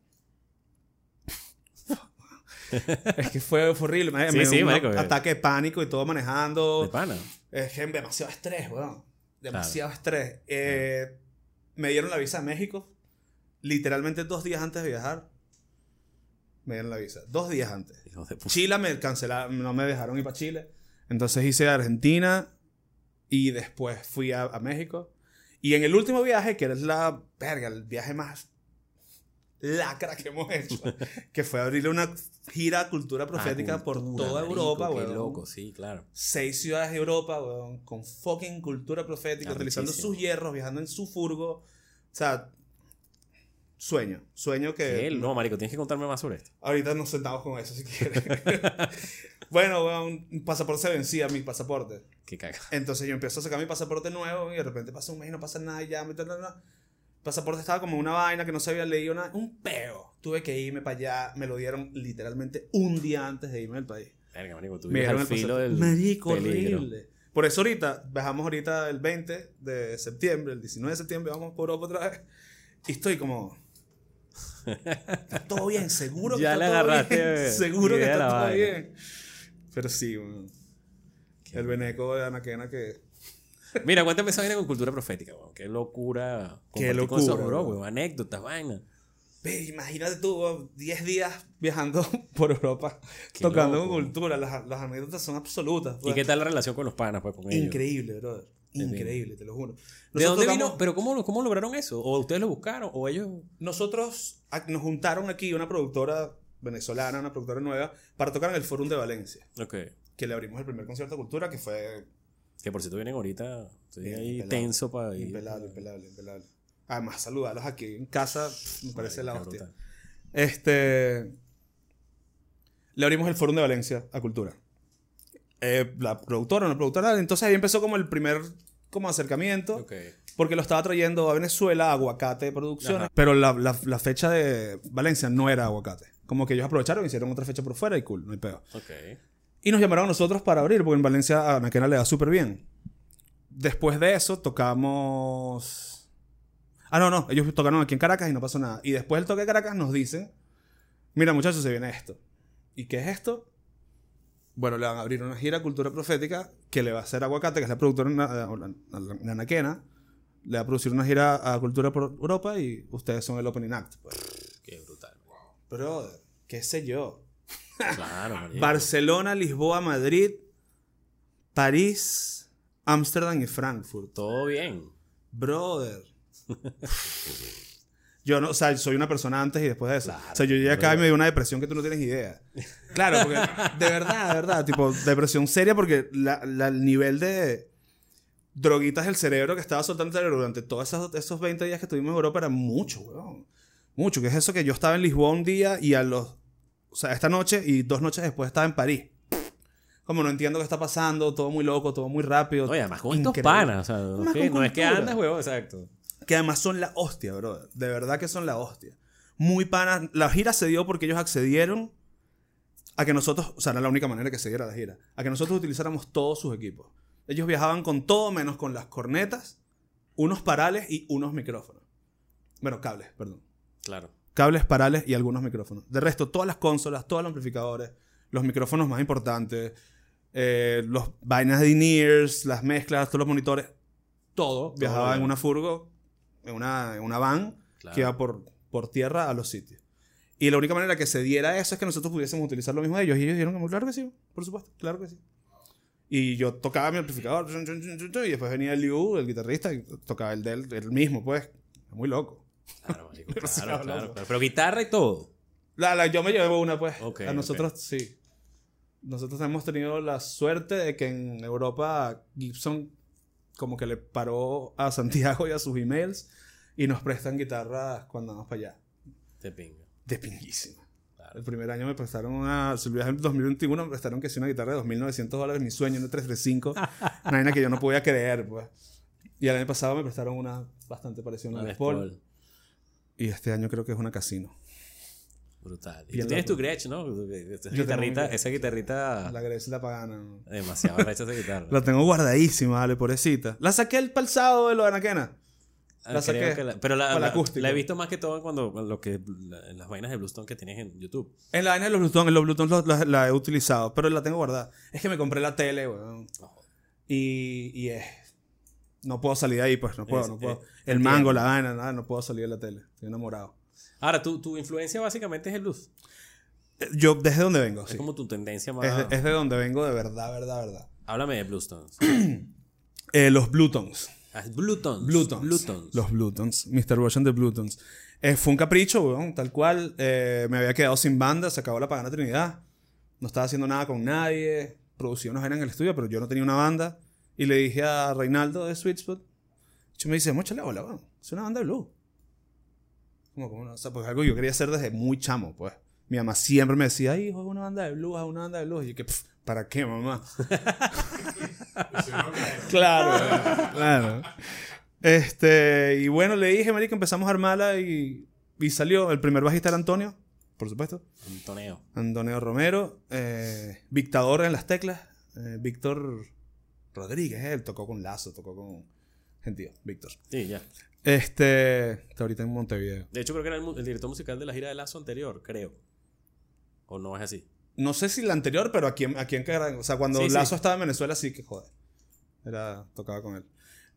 Es que fue, fue horrible. Me, Sí, me sí, dio un marico, que- ataque de pánico y todo manejando. De pana. Es que demasiado estrés, weón. Demasiado estrés. Eh, me dieron la visa a México. Literalmente dos días antes de viajar. Me dieron la visa. Dos días antes. Hijos de puta. Chile me cancelaron, no me dejaron ir para Chile. Entonces hice Argentina y después fui a, a México. Y en el último viaje, que era la verga, el viaje más lacra que hemos hecho, que fue abrirle una gira cultura profética Ah, por cultura, toda marico, Europa, qué weón. loco, sí, claro. Seis ciudades de Europa, weón, con fucking cultura profética, Arrechísimo. utilizando sus hierros, viajando en su furgo. O sea, sueño. Sueño que... ¿Qué? No, marico, tienes que contarme más sobre esto. Ahorita nos sentamos con eso si quieres. Bueno, weón, un pasaporte se vencía, mi pasaporte. Qué caga. Entonces yo empiezo a sacar mi pasaporte nuevo y de repente pasa un mes y no pasa nada y ya me... El pasaporte estaba como una vaina que no se había leído nada. Un peo. Tuve que irme para allá. Me lo dieron literalmente un día antes de irme del país. Verga, marico, tú Me vives dieron al el filo pasaporte. del Marico, peligro. horrible. Por eso ahorita, viajamos ahorita el veinte de septiembre, el diecinueve de septiembre, vamos por Europa otra vez. Y estoy como... Está todo bien, seguro que Ya está le todo agarraste bien. Seguro que idea a está la todo vaina. bien. Pero sí, weón. El veneco de Anaquena que... Mira, cuéntame esa vaina con cultura profética, weón. Qué locura. Qué compartir con esos locura, bro, weón. weón. Anécdotas, vaina. Ve, imagínate tú, weón, diez días viajando por Europa, Qué tocando loco. con cultura. Las, las anécdotas son absolutas. ¿Y weón. qué tal la relación con los panas, pues, con ellos? Increíble, brother. bien. Increíble, te lo juro. ¿De Nosotros dónde tocamos- vino? ¿Pero cómo, cómo lograron eso? ¿O ustedes lo buscaron? ¿O ellos...? Nosotros a- nos juntaron aquí una productora venezolana, una productora nueva, para tocar en el Fórum de Valencia. Ok. Que le abrimos el primer concierto de cultura, que fue Que por cierto vienen ahorita. Estoy Bien, ahí impelable. tenso para ir. impelable, impelable, impelable. Además, saludarlos aquí en casa, me parece la Marico, hostia. brutal. Este. Le abrimos el Fórum de Valencia a Cultura. Eh, la productora, una productora. Entonces ahí empezó como el primer como acercamiento. Ok. Porque lo estaba trayendo a Venezuela Aguacate de Producciones. Ajá. Pero la, la, la fecha de Valencia no era Aguacate. Como que ellos aprovecharon y hicieron otra fecha por fuera y cool, no hay pedo. Ok. Y nos llamaron a nosotros para abrir, porque en Valencia a Anaquena le da súper bien. Después de eso tocamos... Ah, no, no. Ellos tocaron aquí en Caracas y no pasó nada. Y después del toque de Caracas nos dicen... Mira, muchachos, se viene esto. ¿Y qué es esto? Bueno, le van a abrir una gira Cultura Profética que le va a hacer Aguacate, que es la productora en la- en Anaquena. Le va a producir una gira a Cultura por Europa y ustedes son el opening act. Pues. Qué brutal. Brother, qué sé yo. Claro, marico. Barcelona, Lisboa, Madrid, París, Ámsterdam y Frankfurt. Todo bien. Brother. Yo no, o sea, soy una persona antes y después de eso. Claro, o sea, yo llegué acá y brother. me dio una depresión que tú no tienes idea. Claro, porque de verdad, de verdad, tipo, depresión seria porque la, la- el nivel de droguitas del cerebro que estaba soltando el cerebro durante todos esos, esos veinte días que estuvimos en Europa era mucho, weón. Mucho, que es eso que yo estaba en Lisboa un día y a los... O sea, esta noche y dos noches después estaba en París. Como no entiendo qué está pasando, todo muy loco, todo muy rápido. Oye, además con estos Increíble. panas. O sea, no, Además es que, con no es que cultura. andas, huevón, exacto. Que además son la hostia, bro. De verdad que son la hostia. Muy panas. La gira se dio porque ellos accedieron a que nosotros... O sea, era la única manera que se diera la gira. A que nosotros utilizáramos todos sus equipos. Ellos viajaban con todo menos con las cornetas, unos parales y unos micrófonos. Bueno, cables, perdón. Claro. Cables, parales y algunos micrófonos. De resto, todas las consolas, todos los amplificadores, los micrófonos más importantes, eh, los vainas de in-ears, las mezclas, todos los monitores, todo, viajaba bien. en una furgo, en una, en una van Claro. que iba por, por tierra a los sitios. Y la única manera que se diera eso es que nosotros pudiésemos utilizar lo mismo de ellos. Y ellos dijeron, como, claro que sí, por supuesto, claro que sí. Y yo tocaba mi amplificador, y después venía el Liu, el guitarrista, y tocaba el de él, el mismo, pues. Muy loco. Claro, marico, Pero sí, claro, hablamos. claro, claro. Pero guitarra y todo. La, la, yo me llevé una, pues. Ok, a nosotros, sí. Nosotros hemos tenido la suerte de que en Europa Gibson como que le paró a Santiago y a sus emails y nos prestan guitarras cuando vamos para allá. Te pinga. De pinguísima. Claro. El primer año me prestaron una... Si el viaje en dos mil veintiuno me prestaron que sí una guitarra de dos mil novecientos dólares. Mi sueño, una trescientos treinta y cinco. Una vaina que yo no podía creer, pues. Y el año pasado me prestaron una bastante parecida a una Una Les Les Paul. Paul. Y este año creo que es una Casino. Brutal. Y Bien tú tienes loco. tu Gretsch, ¿no? Esa Yo tengo guitarrita, mi- esa guitarrita... La Grecia la pagana. ¿no? Demasiado recha esa guitarra. La tengo guardadísima, vale, pobrecita. La saqué el pasado de lo de Anaquena. Ah, la creo saqué que la- pero la, para la, acústico. la he visto más que todo cuando en lo que la- en las vainas de Bluestone que tienes en YouTube. En la vaina de los Bluetooth, en los Bluetooth los- la, la he utilizado, pero la tengo guardada. Es que me compré la tele, weón. Y, y es... No puedo salir de ahí, pues, no puedo, Es- no puedo. eh, El entiendo. mango, la vaina, nada, no puedo salir de la tele. Estoy enamorado. Ahora, tu, tu influencia básicamente es el blues. Eh, Yo, desde donde vengo, sí. Es como tu tendencia más... Es de, es de donde vengo de verdad, verdad, verdad. Háblame de Bluestones. Eh, los Bluetons. Ah, Bluetones. Bluetons. Bluetones. Los Bluetons. mister Version de Bluetons. Eh, fue un capricho, weón, tal cual. Eh, me había quedado sin banda, se acabó la Pagana Trinidad. No estaba haciendo nada con nadie. Producía unos vainas en el estudio, pero yo no tenía una banda. Y le dije a Reinaldo de Sweet Spot. Y me dice, vamos a echarle bola, weón. Es una banda de blues. Como, como no, o sea, pues algo que yo quería hacer desde muy chamo, pues. Mi mamá siempre me decía, hijo, haz una banda de blues, haz una banda de blues. Y yo que, "Pff, ¿para qué, mamá? Claro, claro. Este, y bueno, le dije, marica, empezamos a armarla y, y salió. El primer bajista era Antonio, por supuesto. Antonio. Antonio Romero. Eh, Victador en las teclas. Eh, Víctor Rodríguez, él tocó con Lazo, tocó con Gentío, Víctor. Sí, ya. Este, está ahorita en Montevideo. De hecho, creo que era el, mu- el director musical de la gira de Lazo anterior, creo. ¿O no es así? No sé si la anterior, pero aquí, en- aquí en Caracas. O sea, cuando Sí, sí. Lazo estaba en Venezuela, sí que joder. Era, tocaba con él.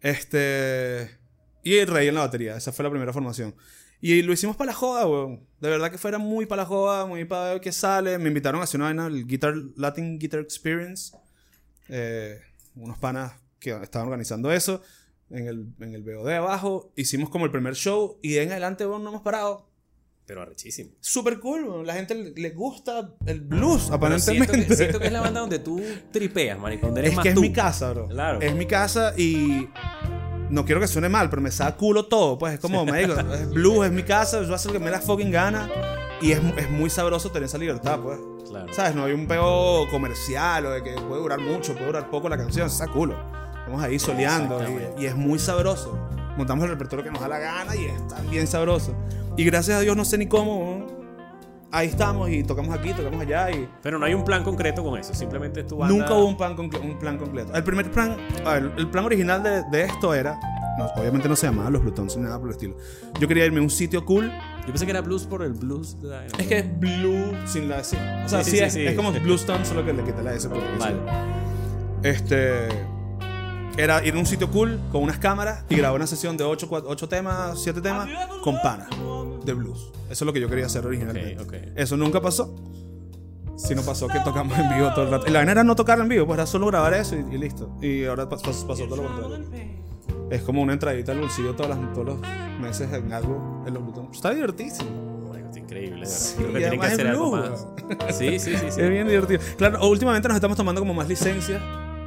Este. Y el Rey en la batería. Esa fue la primera formación. Y lo hicimos para la joda, weón. De verdad que fuera muy para la joda, muy para ver qué sale. Me invitaron a hacer una vaina, el Guitar, Latin Guitar Experience. Eh, unos panas que estaban organizando eso. En el, en el B O D abajo. Hicimos como el primer show. Y de en adelante, weón, no hemos parado. Pero arrechísimo. Súper cool, weón. La gente le, le gusta el blues, Pero aparentemente. siento que, siento que es la banda donde tú tripeas, marico. Donde eres Es más que es tú. mi casa, bro. Claro. Es mi casa y no quiero que suene mal, pero me saca culo todo. Pues es como, me digo, es blues, es mi casa, yo hago lo que me da fucking gana. Y es, es muy sabroso tener esa libertad, pues. Claro. ¿Sabes? No hay un peo comercial o de que puede durar mucho, puede durar poco la canción. Está culo. Estamos ahí soleando Exactamente. y, y es muy sabroso. Montamos el repertorio que nos da la gana y está bien sabroso. Y gracias a Dios, no sé ni cómo, ¿no? Ahí estamos y tocamos aquí, tocamos allá y... Pero no hay un plan concreto con eso. Simplemente es tu banda. Nunca hubo un plan, concle- un plan completo. El primer plan, a ver, el plan original de, de esto era, no, obviamente no se llamaba Los Bluetons ni nada por el estilo. Yo quería irme a un sitio cool. Yo pensé que era blues por el blues. De la... Es que es blue sin la S. O sea, Sí, sí, sí, es, sí, sí. es como Bluestone, solo que le quité la S. Por el Vale. Este. Era ir a un sitio cool con unas cámaras y grabar una sesión de ocho temas, siete temas con pana de blues. Eso es lo que yo quería hacer originalmente. Ok, ok. Eso nunca pasó. Si no pasó que tocamos en vivo todo el rato. Y la vaina era no tocar en vivo, pues era solo grabar eso y, y listo. Y ahora pas- pas- pasó todo lo contrario. Es como una entradita al bolsillo todas las, todos los meses en algo en los Bluetooth. Está divertísimo. Marico, está increíble, de verdad. Sí, Creo que tienen que además hacer es algo blues, más. Sí, sí, sí, sí. Es bien divertido. Claro, últimamente nos estamos tomando como más licencias.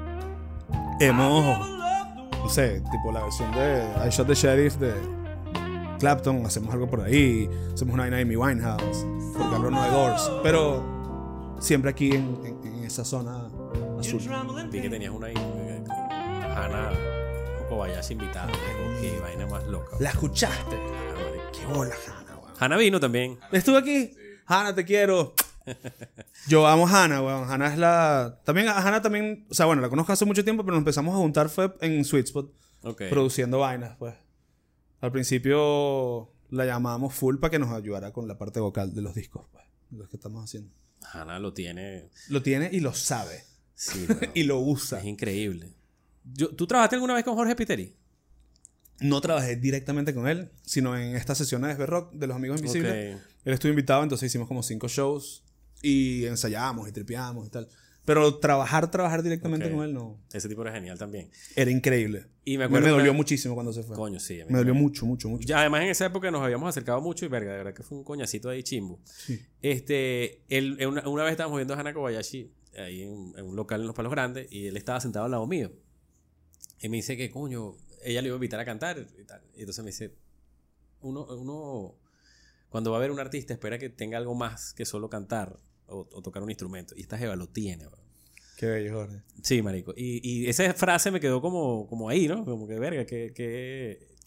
Hemos, no sé, tipo la versión de I Shot the Sheriff de Clapton. Hacemos algo por ahí. Hacemos una vaina de Amy Winehouse. Porque hablo no de Doors. Pero siempre aquí en, en- en esa zona azul. Vi que tenías una ahí. eh, Hannah Kobayashi invitada. Qué vaina más loca. ¿La escuchaste? Ah, marico. Qué bola, Hannah, weón. Hannah vino también. Estuve aquí. Hannah, te quiero. Yo amo a Hannah, weón. Hannah es la... También, a Hannah también... O sea, bueno, la conozco hace mucho tiempo, pero nos empezamos a juntar fue en Sweet Spot. Ok. Produciendo vainas, pues. Al principio la llamábamos full para que nos ayudara con la parte vocal de los discos, pues. De los que estamos haciendo. Hannah lo tiene. Lo tiene y lo sabe. Sí, bueno, Y lo usa. es increíble. Yo- ¿Tú trabajaste alguna vez con Jorge Piteri? No trabajé directamente con él, sino en estas sesiones de rock de los Amigos Invisibles. Ok. Él estuvo invitado, entonces hicimos como cinco shows y ensayamos y tripeamos y tal. Pero trabajar, trabajar directamente Ok. con él no. Ese tipo era genial también. Era increíble. Y me Me, acuerdo me dolió una- muchísimo cuando se fue. Coño, sí. a mí Me dolió también. mucho, mucho, mucho. Ya, además en esa época nos habíamos acercado mucho y verga, de verdad que fue un coñacito ahí chimbo. Este, él, él una, una vez estábamos viendo a Hannah Kobayashi ahí en, en un local en Los Palos Grandes y él estaba sentado al lado mío. Y me dice que, coño, ella le iba a invitar a cantar y tal. Y entonces me dice, uno, uno cuando va a ver un artista espera que tenga algo más que solo cantar o, o tocar un instrumento. Y esta jeva lo tiene, bro. Qué bello, Jorge. Sí, marico. Y, y esa frase me quedó como, como ahí, ¿no? Como que, verga, que, que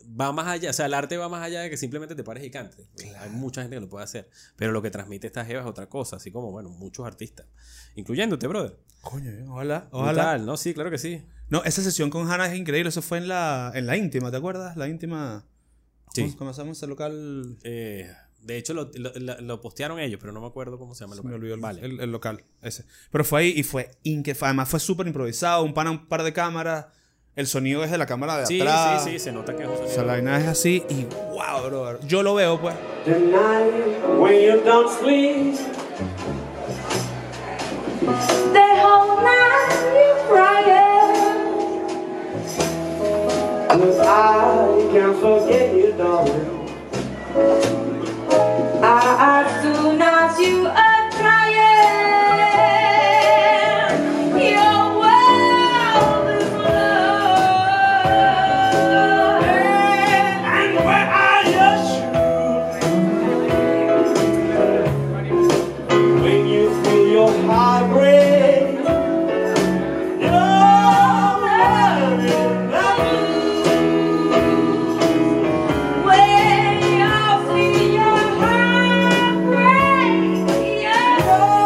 va más allá, o sea, el arte va más allá de que simplemente te pares y cantes. Claro. Hay mucha gente que lo puede hacer, pero lo que transmite esta jeva es otra cosa, así como, bueno, muchos artistas, incluyéndote, brother. Coño, ojalá, ojalá. Brutal, ¿no? Sí, claro que sí. No, esa sesión con Hannah es increíble, eso fue en la, en la íntima, ¿te acuerdas? La íntima... Sí. ¿Cómo comenzamos ese local? Eh, de hecho, lo, lo, lo postearon ellos, pero no me acuerdo cómo se llama el Se me local. olvidó el, Vale. el, el local, ese. Pero fue ahí y fue inque... Además fue súper improvisado, un, pan, un par de cámaras, el sonido es de la cámara de Sí, atrás. sí, sí, se nota que es un O sea, sonido. la vaina es así y wow, bro. Yo lo veo, pues. Tonight, when you don't sleep, The whole night you crying. 'cause I can't forget you, darling. As soon as you are crying, your world is blue. And where are your shoes? When you feel your heart break, your world is not When you feel your heart break, yeah.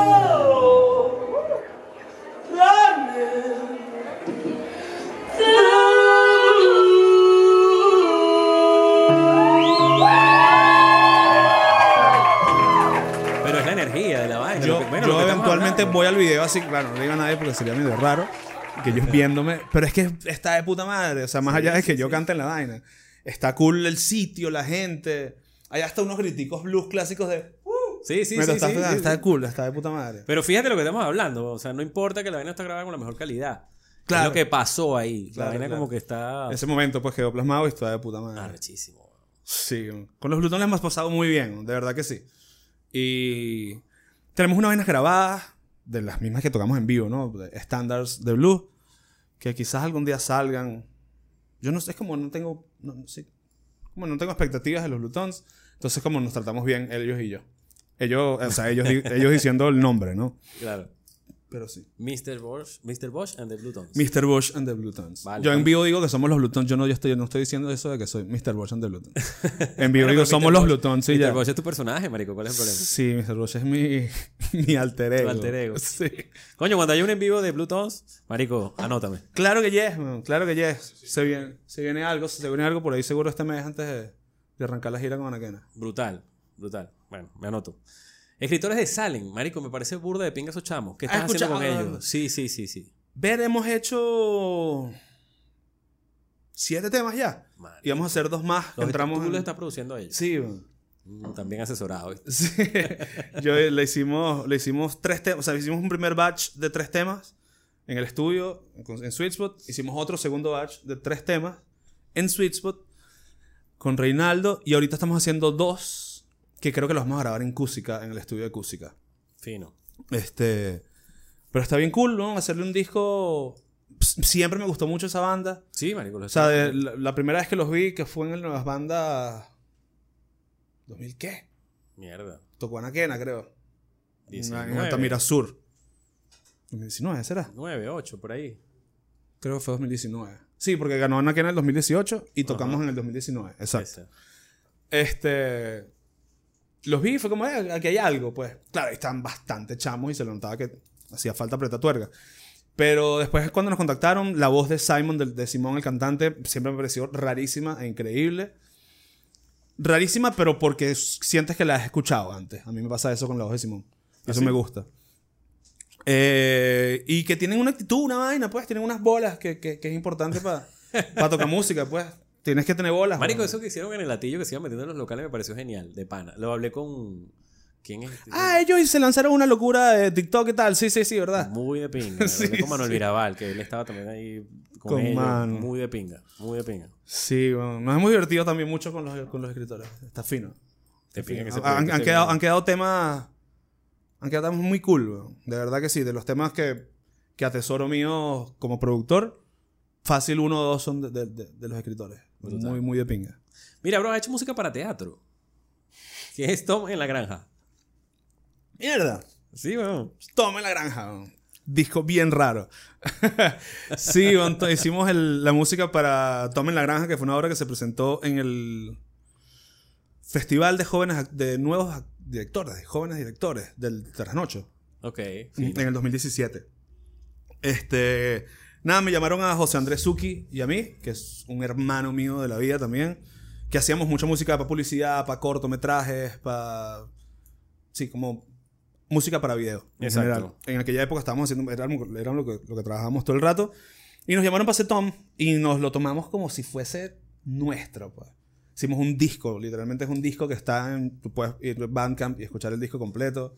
Pero es la energía de la vaina. Yo, lo que- bueno, yo lo que estamos eventualmente hablando. voy al video así, claro, no le digo a nadie porque sería medio raro que ellos viéndome, pero es que está de puta madre, o sea, más allá de que yo cante en la vaina, está cool el sitio, la gente, hay hasta unos griticos blues clásicos de Sí, sí, pero sí, está, sí, está, sí, está sí. de cool, está de puta madre. Pero fíjate lo que estamos hablando. O sea, no importa que la vaina está grabada con la mejor calidad. Claro. Es lo que pasó ahí. Claro, la vaina claro. como que está... Ese momento pues quedó plasmado y está de puta madre. Arrechísimo. Sí, con los Bluetooth les hemos pasado muy bien, de verdad que sí. Y tenemos unas vainas grabadas de las mismas que tocamos en vivo, ¿no? De Standards de blues, que quizás algún día salgan. Yo no sé, es como no tengo, no, no sé, como no tengo expectativas de los Bluetooths, entonces como nos tratamos bien ellos y yo. Ellos, o sea, ellos, di- ellos diciendo el nombre, ¿no? Claro. Pero sí. mister Bosch, mister Bosch and the Blue Tones. mister Bush and the Bluetooths. Vale, yo en vale. vivo digo que somos los Bluetooths. Yo no, yo estoy, no estoy diciendo eso de que soy mister Bush and the Bluetooths. En vivo Bueno, digo pero somos mister los Bosch- Bluetooths y mister ya. Bosch es tu personaje, marico. ¿Cuál es el problema? Sí, mister Bush es mi, mi alter ego. Tu alter ego. Sí. Coño, cuando hay un en vivo de Blue Tones, marico, anótame. Claro que yes, man. Claro que yes. Se viene, se viene algo, se viene algo por ahí seguro este mes antes de, de arrancar la gira con Anaquena. Brutal, brutal. Bueno, me anoto. Escritores de Salem, marico, me parece burda de pinga esos chamos. ¿Qué estás Ah, haciendo con escucha- ellos? Sí, sí, sí, sí. Ver, hemos hecho siete temas ya. Marico. Y vamos a hacer dos más. que Los entramos tú en- los estás produciendo a ellos. Sí, man. Mm, También asesorado. ¿viste? Sí. Yo le hicimos, le hicimos tres temas, o sea, hicimos un primer batch de tres temas en el estudio, en, en Sweet Spot. Hicimos otro segundo batch de tres temas en Sweet Spot con Reinaldo. Y ahorita estamos haciendo dos que creo que los vamos a grabar en Cúsica, en el estudio de Cúsica. Fino. Este, pero está bien cool, ¿no? Hacerle un disco. Ps- Siempre me gustó mucho esa banda. Sí, marico. O sea, de- la, la primera vez que los vi, que fue en las bandas. ¿dos mil qué? Mierda. Tocó Anaquena, creo. En diecinueve. Altamira Sur. dos mil diecinueve, ¿será? nueve, ocho, por ahí. Creo que fue dos mil diecinueve. Sí, porque ganó Anaquena en el dos mil dieciocho y tocamos Ajá. en el dos mil diecinueve. Exacto. Ese. Este. Los vi y fue como, eh, aquí hay algo, pues. Claro, están bastante chamos y se le notaba que hacía falta apretar tuerca. Pero después, cuando nos contactaron, la voz de Simon, de, de Simón, el cantante, siempre me pareció rarísima e increíble. Rarísima, pero porque sientes que la has escuchado antes. A mí me pasa eso con la voz de Simón. Eso ¿Ah, sí? me gusta. Eh, y que tienen una actitud, una vaina, pues. Tienen unas bolas que, que, que es importante para tocar música, pues. Tienes que tener bolas. Marico, ¿no? eso que hicieron en el latillo que se iban metiendo en los locales me pareció genial, de pana. Lo hablé con... ¿Quién es? Ah, ellos se lanzaron una locura de TikTok y tal. Sí, sí, sí, ¿verdad? Muy de pinga. Lo Sí, hablé con Manuel sí. Mirabal, que él estaba también ahí con, Con ellos. Manu. Muy de pinga, muy de pinga. Sí, bueno, nos hemos divertido también mucho con los, con los escritores. Está fino. De pinga que ese Han, proyecto han esté quedado, bien. han quedado temas. Han quedado temas muy cool, weón. De verdad que sí. De los temas que, que atesoro mío como productor, fácil uno o dos son de, de- de- de los escritores. Brutal. Muy, muy de pinga. Mira, bro, ha hecho música para teatro. Que es Tom en la granja. Mierda. Sí, weón. Tome la granja, weón. disco bien raro. Sí, ent- hicimos el- la música para Tom en la Granja, que fue una obra que se presentó en el Festival de Jóvenes, Ac- de Nuevos Ac- Directores, de Jóvenes Directores del Trasnocho, Ok. en fino. el dos mil diecisiete. Este, nada, me llamaron a José Andrés Zucchi y a mí, que es un hermano mío de la vida también, que hacíamos mucha música para publicidad, para cortometrajes, para... Sí, como música para video. En Exacto. general. En aquella época estábamos haciendo... Era, era lo, que, lo que trabajábamos todo el rato. Y nos llamaron para hacer Tom y nos lo tomamos como si fuese nuestro, pues. Hicimos un disco, literalmente es un disco que está en... Tú puedes ir a Bandcamp y escuchar el disco completo.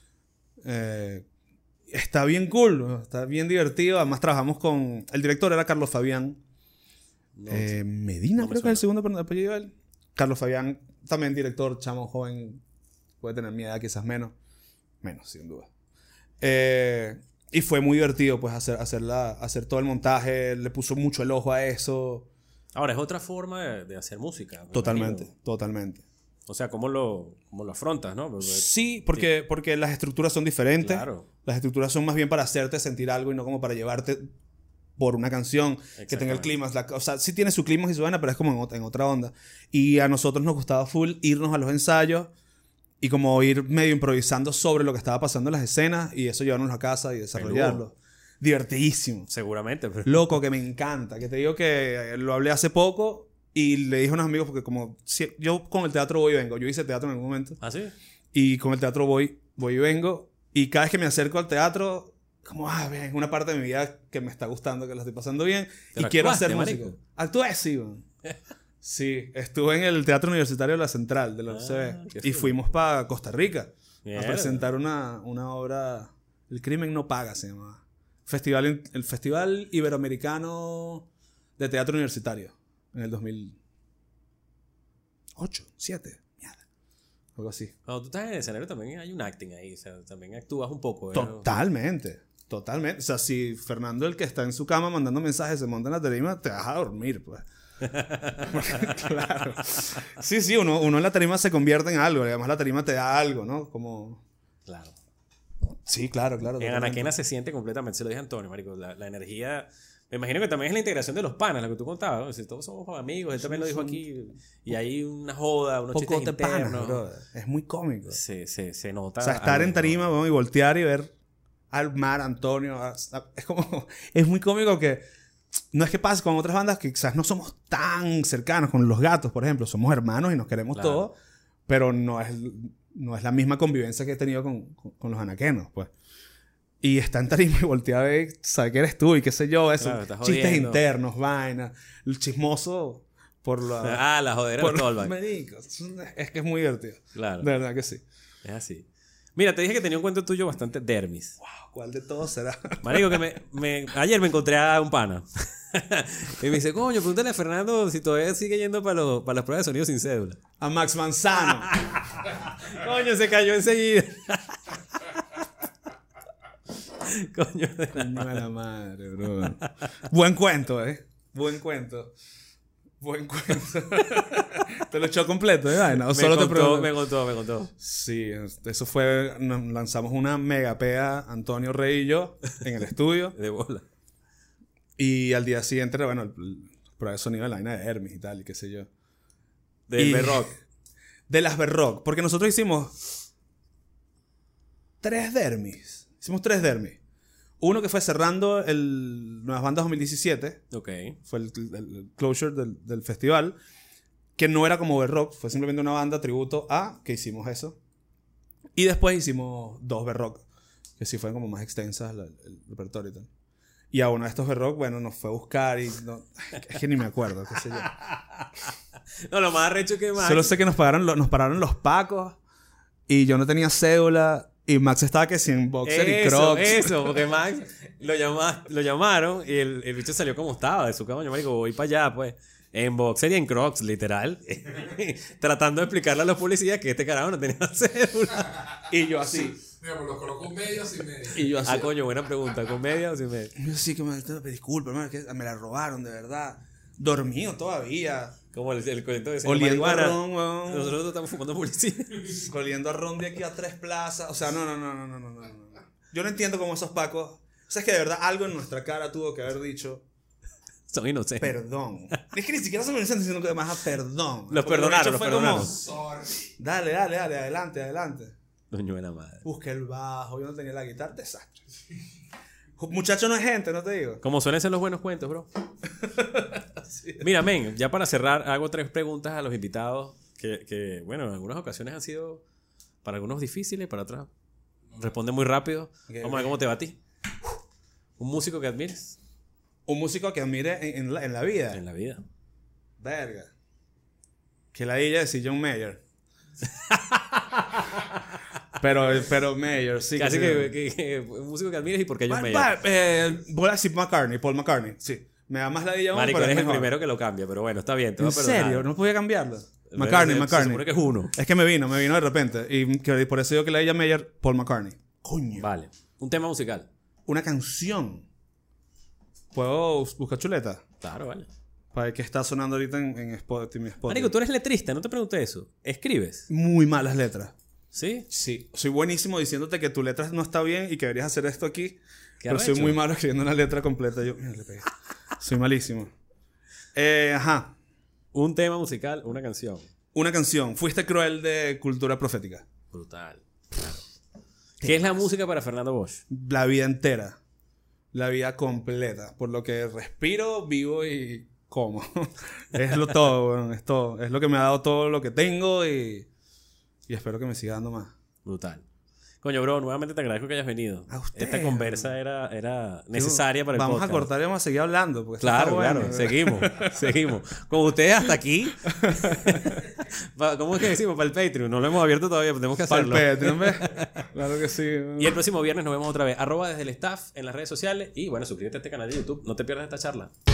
Eh, está bien cool, ¿no? Está bien divertido. Además trabajamos con... El director era Carlos Fabián. No, Eh, Medina, no me creo que suena. es el segundo apellido de él. Carlos Fabián, también director, chamo joven. Puede tener mi edad, quizás menos. Menos, sin duda. Eh, y fue muy divertido, pues, hacer, hacer, la, hacer todo el montaje. Le puso mucho el ojo a eso. Ahora, es otra forma de, de hacer música. me Totalmente, imagino. totalmente. O sea, ¿cómo lo, cómo lo afrontas, no? Porque- Sí, porque, porque las estructuras son diferentes. Claro. Las estructuras son más bien para hacerte sentir algo y no como para llevarte por una canción que tenga el clima. O sea, sí tiene su clima y su vaina, pero es como en, ot- en otra onda. Y a nosotros nos gustaba full irnos a los ensayos y como ir medio improvisando sobre lo que estaba pasando en las escenas y eso llevarnos a casa y desarrollarlo. Divertidísimo. Seguramente, pero... Loco, que me encanta. Que te digo que lo hablé hace poco y le dije a unos amigos porque como... si- yo con el teatro voy y vengo. Yo hice teatro en algún momento. ¿Ah, sí? Y con el teatro voy, voy y vengo. Y cada vez que me acerco al teatro, como, ah, bien, es una parte de mi vida que me está gustando, que la estoy pasando bien. Y ¿Pero quiero actuaste, hacer música. marico? Actué, sí, man. Sí, estuve en el Teatro Universitario de la Central, de la U C Ah, B. qué Y fino. fuimos para Costa Rica Mierda. a presentar una, una obra. El crimen no paga, se llamaba. Festival, el Festival Iberoamericano de Teatro Universitario. En el dos mil ocho, siete, mierda. Algo así. Cuando tú estás en el escenario también hay un acting ahí. O sea, también actúas un poco. ¿eh? Totalmente, totalmente. O sea, si Fernando, el que está en su cama mandando mensajes, se monta en la tarima, te vas a dormir, pues. Claro. Sí, sí, uno, uno en la tarima se convierte en algo. Y además la tarima te da algo, ¿no? Como... Claro. Sí, claro, claro. En totalmente. Anaquena se siente completamente, se lo dije a Antonio, marico, la, la energía... Me imagino que también es la integración de los panas, lo que tú contabas, ¿no? Si todos somos amigos, él también lo dijo aquí, y hay una joda, unos Poco chistes de pana, internos. brother. Es muy cómico. Se, se, se nota. O sea, estar algo, en tarima, ¿no? vamos, y voltear y ver al mar, Antonio. a- a- es como... Es muy cómico que... No es que pase con otras bandas que quizás no somos tan cercanos, con Los Gatos, por ejemplo. Somos hermanos y nos queremos Claro. todos, pero no es, no es la misma convivencia que he tenido con, con, con los anaquenos, pues. Y está en tarima y voltea a ver, sabe que eres tú y qué sé yo, eso. Claro, estás Chistes jodiendo. internos, vainas. El chismoso por la... Ah, la jodera por de callback. Marico, es que es muy divertido. Claro, De verdad que sí. es así. Mira, te dije que tenía un cuento tuyo bastante dermis. ¿Cuál de todos será? Marico, que me, me- ayer me encontré a un pana. Y me dice, coño, pregúntale a Fernando si todavía sigue yendo para, los- para las pruebas de sonido sin cédula. A Max Manzano. Coño, se cayó enseguida. Coño de la... Coño de la madre, bro. Buen cuento, ¿eh? Buen cuento. Buen cuento. ¿Te lo echó completo, eh? Vaina? ¿O Me solo te contó, pregunto? me contó, me contó. Sí, eso fue... Nos lanzamos una mega pea, Antonio Rey y yo, en el estudio. De bola. Y al día siguiente, bueno, el, el prueba de sonido de la vaina de Hermes y tal, y qué sé yo. Del Y- B-Rock. De las B-Rock. Porque nosotros hicimos... Tres Dermis. Hicimos tres Dermis. Uno que fue cerrando el Nuevas Bandas dos mil diecisiete. Ok. Fue el, el- el closure del, del festival, que no era como B-Rock, fue simplemente una banda tributo a que hicimos eso. Y después hicimos dos B-Rock, que sí fueron como más extensas la- el, repertorio y tal. Y a uno de estos B-Rock, bueno, nos fue a buscar y no, es que ni me acuerdo, qué sé yo. No, lo más arrecho que más. Solo sé que nos pagaron, lo- nos pararon los pacos y yo no tenía cédula y Max estaba que sin boxer y Eso, crocs. eso, porque Max lo, llama, lo llamaron y el, el bicho salió como estaba, de su cama. Yo me digo, voy para allá, pues. En boxer y en crocs, literal. Tratando de explicarle a los policías que este carajo no tenía cédula. Y yo así. Mira, pues los colocó medias y medias. Y yo así. Ah, coño, buena pregunta. ¿Con media o sin media? Yo sí que me disculpa, hermano, que me la robaron, de verdad. Dormido todavía. Como el, el cuento de Oliendo a marihuana. ron, weón. Nosotros estamos fumando policía. Oliendo a ron de aquí a tres plazas. O sea, no, no, no, no, no, no, no. no. Yo no entiendo cómo esos pacos... O sea, es que de verdad algo en nuestra cara tuvo que haber dicho Son inocentes. perdón. Es que ni siquiera son inocentes, sino que además a perdón. Los Porque lo perdonaron, hecho los fue perdonaron. como, Sorry. dale, dale, dale, adelante, adelante. Doño de la madre. Busqué el bajo, yo no tenía la guitarra, desastre. Muchacho no es gente, no te digo. Como suelen ser los buenos cuentos, bro. Mira, men, ya para cerrar, hago tres preguntas a los invitados que, que, bueno, en algunas ocasiones han sido para algunos difíciles, para otras responde muy rápido. Ok, Vamos a ver ok. cómo te va a ti. ¿Un músico que admires Un músico que admire en, en la, en la vida. en la vida? Verga. Que la ella decía John Mayer. pero, pero Mayer, sí. Casi sí. que, que- que un músico que admires y por qué yo Va- me va, eh, voy a decir McCartney, Paul McCartney. Sí. Me da más la ella Marico, pero eres es el mejor. primero que lo cambia, pero bueno, está bien, te voy ¿En a perdonar. serio? ¿No podía cambiarlo? Pero McCartney, se- Se McCartney. supone que es uno. Es que me vino, me vino de repente. Y que por eso digo que la ella Mayer, Paul McCartney. Coño. Vale. Un tema musical. Una canción. ¿Puedo buscar chuleta? Claro, vale. Para ver qué está sonando ahorita en, en Spotify. mi Spotify. Marico, tú eres letrista, no te pregunté eso. ¿Escribes? Muy malas letras. ¿Sí? Sí, soy buenísimo diciéndote que tu letra no está bien y que deberías hacer esto aquí. Qué Pero soy arrecho. muy malo escribiendo una letra completa. Yo, mira, le pegué. Soy malísimo. Eh, ajá. Un tema musical, una canción. Una canción. Fuiste cruel de Cultura Profética. Brutal. Claro. ¿Qué es la música para Fernando Bosch? La vida entera. La vida completa. Por lo que respiro, vivo y como. Es lo todo, weón. Es todo. Es lo que me ha dado todo lo que tengo y, y espero que me siga dando más. Brutal. Coño, bro, nuevamente te agradezco que hayas venido. A usted. Esta conversa era, era necesaria para el Vamos podcast. a cortar y vamos a seguir hablando. Porque esto Claro, está bueno, claro. ¿verdad? Seguimos, seguimos. Con ustedes hasta aquí. Pa- ¿Cómo es que decimos? Para el Patreon. No lo hemos abierto todavía, pero tenemos que Pa'l hacerlo. Patreon, ¿ves? Claro que sí. Y el próximo viernes nos vemos otra vez. Arroba desde el staff en las redes sociales. Y bueno, suscríbete a este canal de YouTube. No te pierdas esta charla.